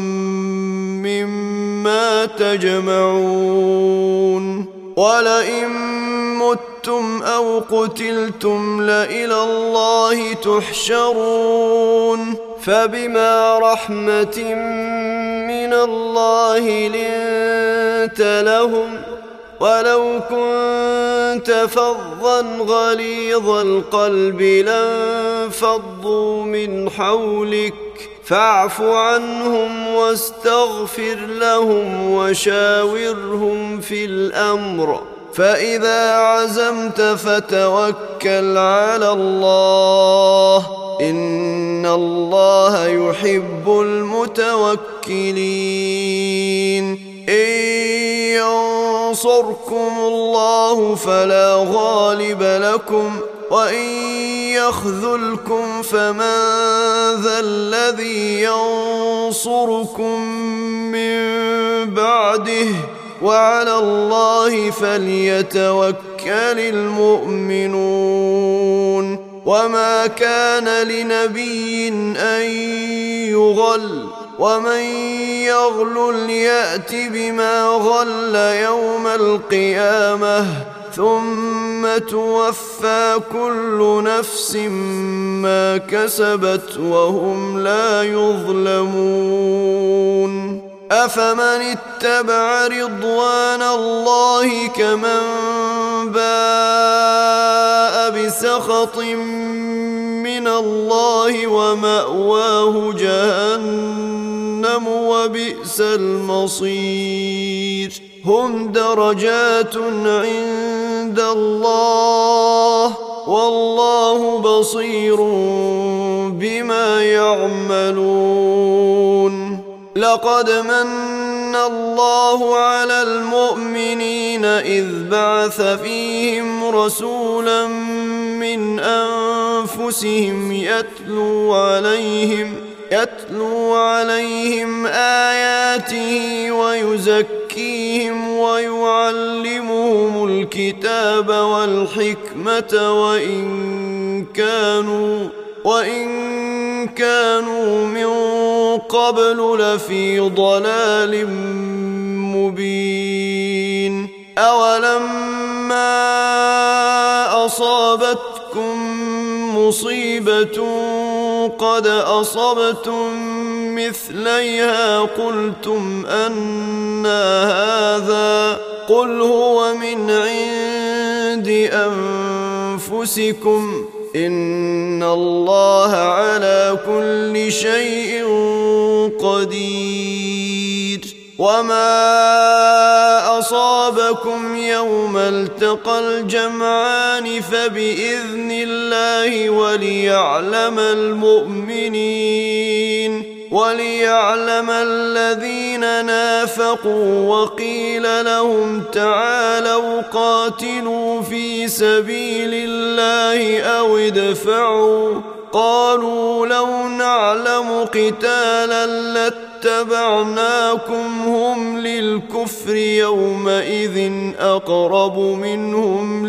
مما تجمعون. ولئن متم أو قتلتم لإلى الله تحشرون. فبما رحمة من الله لنت لهم ولو كنت فظا غليظ القلب لانفضوا من حولك فاعف عنهم واستغفر لهم وشاورهم في الأمر فإذا عزمت فتوكل على الله إن الله يحب المتوكلين. إن ينصركم الله فلا غالب لكم وإن يخذلكم فمن ذا الذي ينصركم من بعده وعلى الله فليتوكل المؤمنون. وما كان لنبي أن يغل ومن يغلل يأت بما غل يوم القيامة ثم توفى كل نفس ما كسبت وهم لا يظلمون. أفمن اتبع رضوان الله كمن باء بسخط من الله ومأواه جهنم وبئس المصير. هم درجات عند الله والله بصير بما يعملون. لقد من الله على المؤمنين إذ بعث فيهم رسولا من أنفسهم يتلو عليهم يتلو عليهم آياته ويزكيهم ويعلمهم الكتاب والحكمة وإن كانوا وإن كانوا من قبل لفي ضلال مبين. أولما أصابتكم مصيبة قد أصبتم مثليها قلتم أنى هذا قل هو من عند أنفسكم إن الله على كل شيء قدير. وما أصاب أصابكم يوم التقى الجمعان فبإذن الله وليعلم المؤمنين وليعلم الذين نافقوا وقيل لهم تعالوا قاتلوا في سبيل الله أو ادفعوا قالوا لو نعلم قتالا لاتبعناكم هم للكفر يومئذ أقرب منهم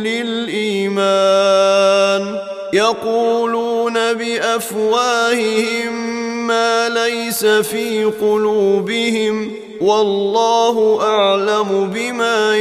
للإيمان يقولون بأفواههم ما ليس في قلوبهم والله أعلم بما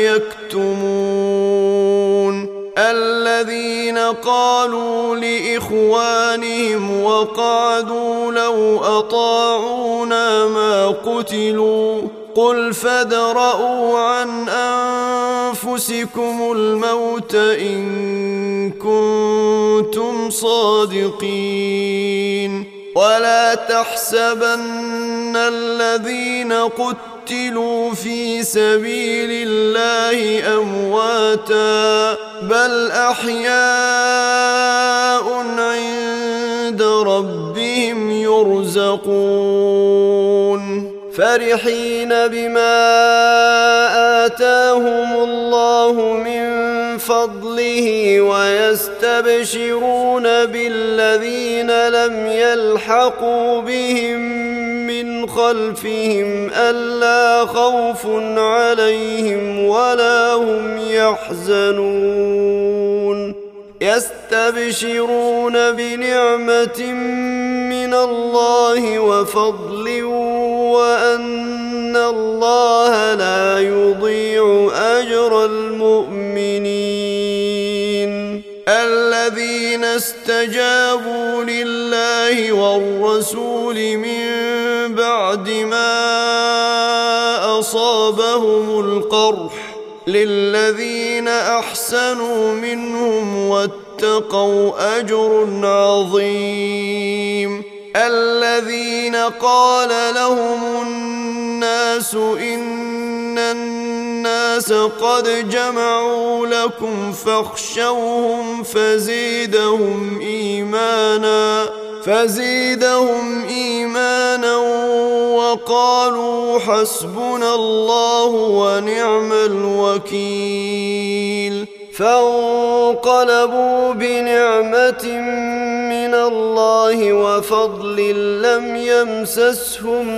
يكتمون الذين قالوا لإخوانهم وقعدوا لو أطاعونا ما قتلوا قل فادرءوا عن أنفسكم الموت إن كنتم صادقين ولا تحسبن الذين قتلوا في سبيل الله أمواتا بل أحياء عند ربهم يرزقون فرحين بما آتاهم الله من فضله ويستبشرون بالذين لم يلحقوا بهم من خلفهم ألا خوف عليهم ولا هم يحزنون يستبشرون بنعمة من الله وفضل وأن الله لا يضيع أجر المؤمنين الذين استجابوا لله والرسول من بعد ما أصابهم القرح للذين أحسنوا منهم واتقوا أجر عظيم الذين قال لهم الناس إن الناس قد جمعوا لكم فاخشوهم فزيدهم إيمانا فزيدهم إيمانا وقالوا حسبنا الله ونعم الوكيل فانقلبوا بنعمة من الله وفضل لم يمسسهم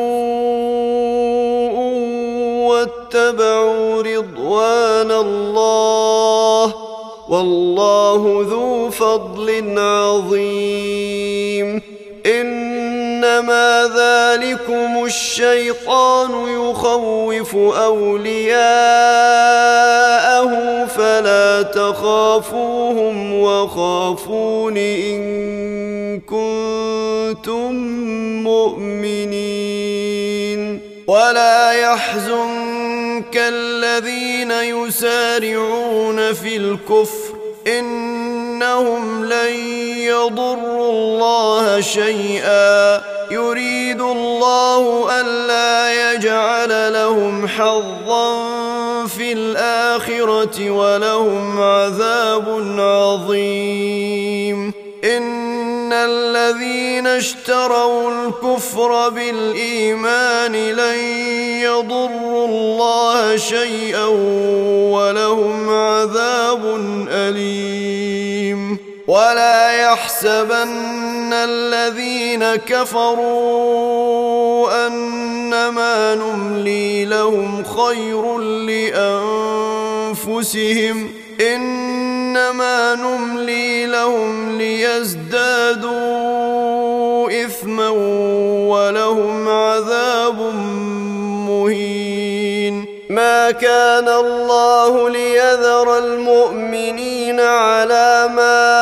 سوء واتبعوا رضوان الله والله ذو فضل عظيم إنما ذلكم الشيطان يخوف أولياءه فلا تخافوهم وخافون إن كنتم مؤمنين ولا يحزنك الذين يسارعون في الكفر إنهم لن يضروا الله شيئا يريد الله ألا يجعل لهم حظا في الآخرة ولهم عذاب عظيم إن الذين اشتروا الكفر بالإيمان لن يضروا الله شيئا ولهم عذاب أليم ولا يحسبن الذين كفروا أنما نملي لهم خير لأنفسهم إنما نملي لهم ليزدادوا إثما ولهم عذاب مهين ما كان الله ليذر المؤمنين على ما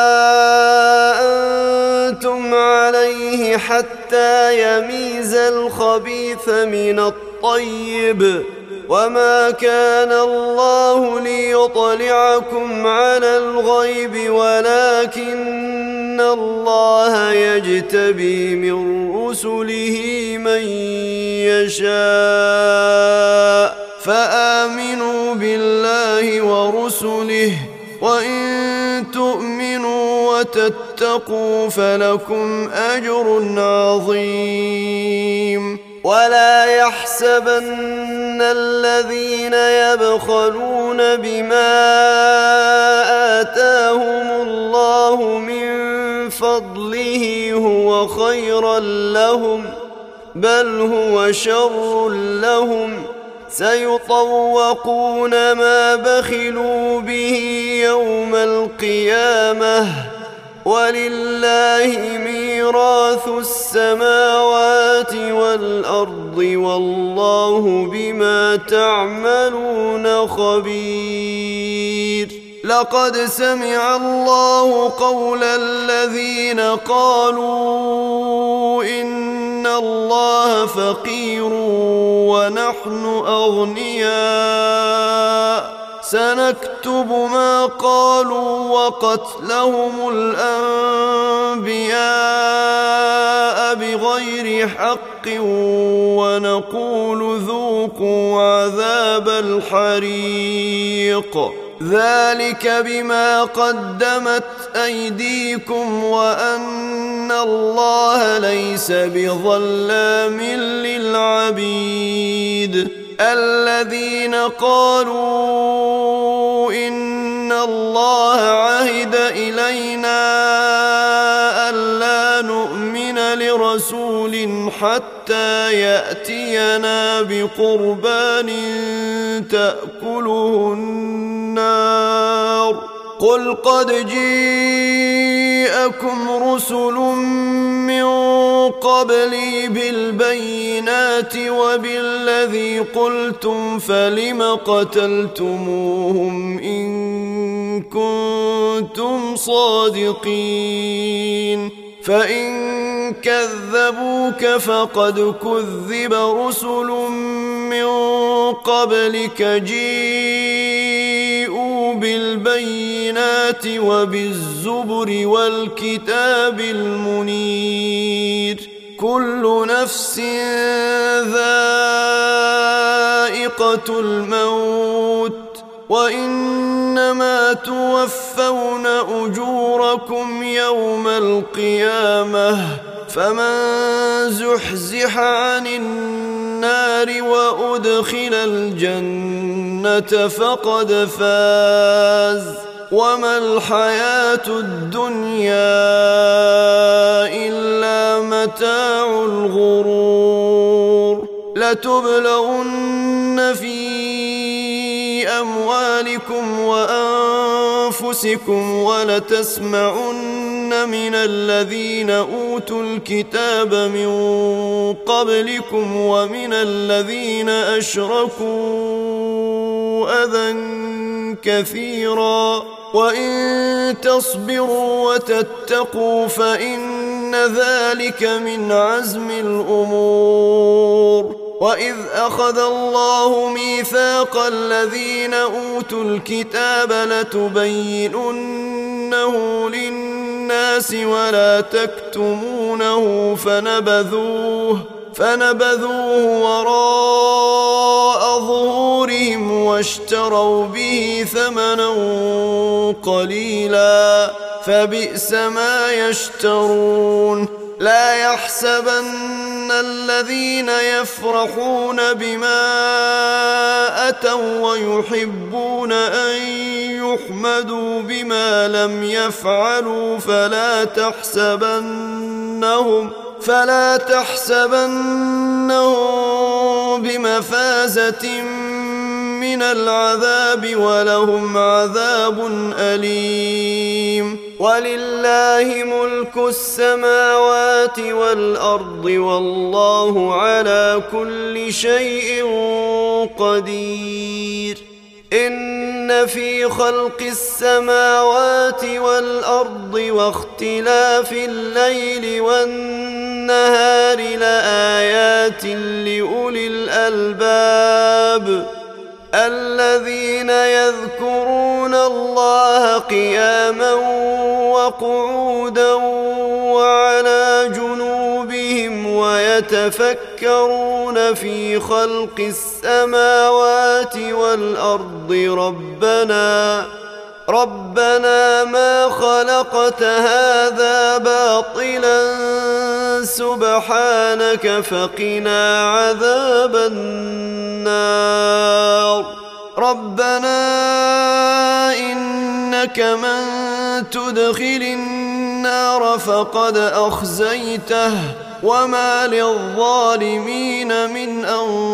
أنتم عليه حتى يميز الخبيث من الطيب وما كان الله ليطلعكم على الغيب ولكن الله يجتبي من رسله من يشاء فآمنوا آمنوا بالله ورسله وإن تؤمنوا وتتقوا فلكم أجر عظيم. ولا يحسبن الذين يبخلون بما آتاهم الله من فضله هو خيرا لهم بل هو شر لهم سيطوقون ما بخلوا به يوم القيامة ولله ميراث السماوات والأرض والله بما تعملون خبير. لقد سمع الله قول الذين قالوا إن الله فقير ونحن أغنياء سنكتب ما قالوا وقتلهم الأنبياء بغير حق ونقول ذوقوا عذاب الحريق ذلك بما قدمت أيديكم وأن الله ليس بظلام للعبيد. الذين قالوا إن الله عهد إلينا ألا نؤمن لرسول حتى يأتينا بقربان تأكله النار قل قد جيءكم رسل من قبلي بالبينات وبالذي قلتم فلم قتلتموهم إن كنتم صادقين فإن كذبوك فقد كذب رسل من قبلك جيءوا بالبينات وبالزبر والكتاب المنير كل نفس ذائقة الموت وإنما توفون أجوركم يوم القيامة فمن زحزح عن النار وأدخل الجنة فقد فاز وما الحياة الدنيا إلا متاع الغرور. لتبلغن في أموالكم وأنفسكم ولتسمعن من الذين أوتوا الكتاب من قبلكم ومن الذين أشركوا أذى كثيرا وإن تصبروا وتتقوا فإن ذلك من عزم الأمور. وإذ أخذ الله ميثاق الذين أوتوا الكتاب لتبيننه للناس ولا تكتمونه فنبذوه فنبذوه وراء ظهورهم واشتروا به ثمنا قليلا فبئس ما يشترون. لا يحسبن الذين يفرحون بما أتوا ويحبون أن يحمدوا بما لم يفعلوا فلا تحسبنهم فلا تحسبنهم بمفازة من العذاب ولهم عذاب أليم. ولله ملك السماوات والأرض والله على كل شيء قدير. إن في خلق السماوات والأرض واختلاف الليل والنهار لآيات لأولي الألباب الذين يذكرون الله قياما وقعودا وعلى جنوبهم ويذكرون ويتفكرون في خلق السماوات والأرض ربنا ربنا ما خلقت هذا باطلا سبحانك فقنا عذاب النار ربنا إنك من تدخل النار فقد أخزيته وما للظالمين من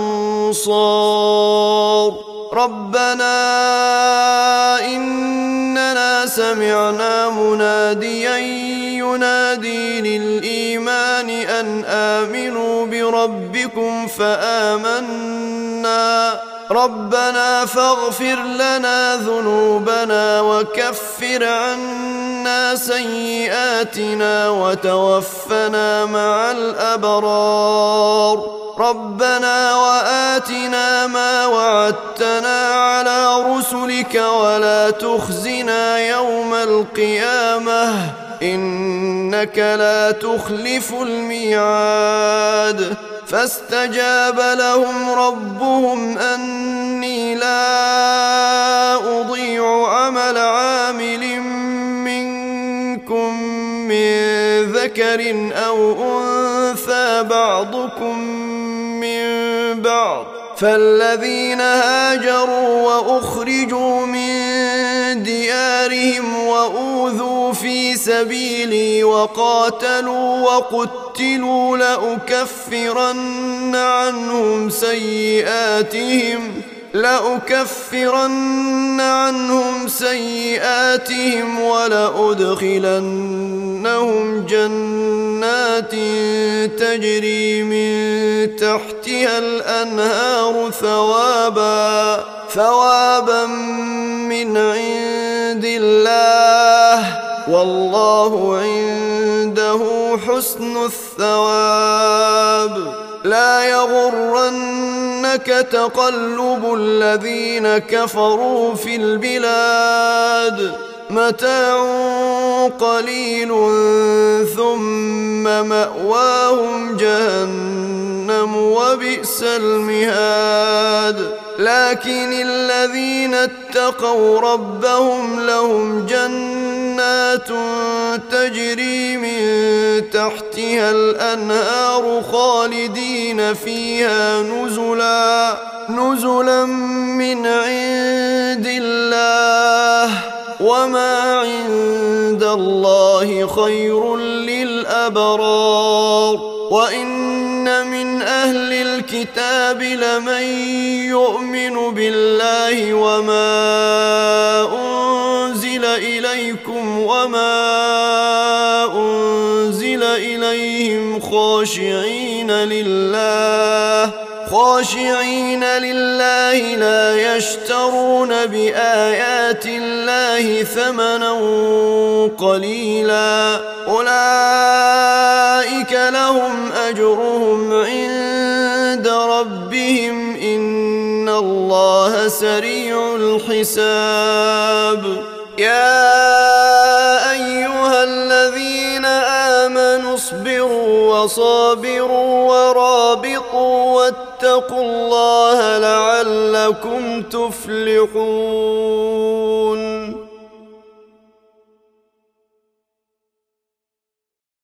أنصار ربنا إننا سمعنا مناديا ينادي للإيمان أن آمنوا بربكم فآمنا ربنا فاغفر لنا ذنوبنا وكفر عنا سيئاتنا وتوفنا مع الأبرار ربنا وآتنا ما وعدتنا على رسلك ولا تخزنا يوم القيامة إنك لا تخلف الميعاد فاستجاب لهم ربهم أني لا أضيع عمل عامل منكم من ذكر أو أنثى بعضكم من بعض فالذين هاجروا وأخرجوا من ديارهم وأوذوا في سبيلي وقاتلوا وقتلوا لأكفرن عنهم سيئاتهم لأكفرن عنهم سيئاتهم ولأدخلنهم جنات تجري من تحتها الأنهار ثوابا ثوابا من عند الله والله عنده حسن الثواب لا يغرنك تقلب الذين كفروا في البلاد متاع قليل ثم مأواهم جهنم وبئس المهاد لكن الذين اتقوا ربهم لهم جنات تجري من تحتها الأنهار خالدين فيها نزلا نزلا من عند الله وما عند الله خير للأبرار وإن من أهل الكتاب لمن يؤمن بالله وما أنزل إليكم وما أنزل إليهم خاشعين لله خاشعين لله لا يشترون بآيات الله ثمنا قليلا أولئك لهم أجرهم عند ربهم إن الله سريع الحساب يا أيها الذين آمنوا اصبروا وصابروا ورابطوا واتقوا الله لعلكم تفلحون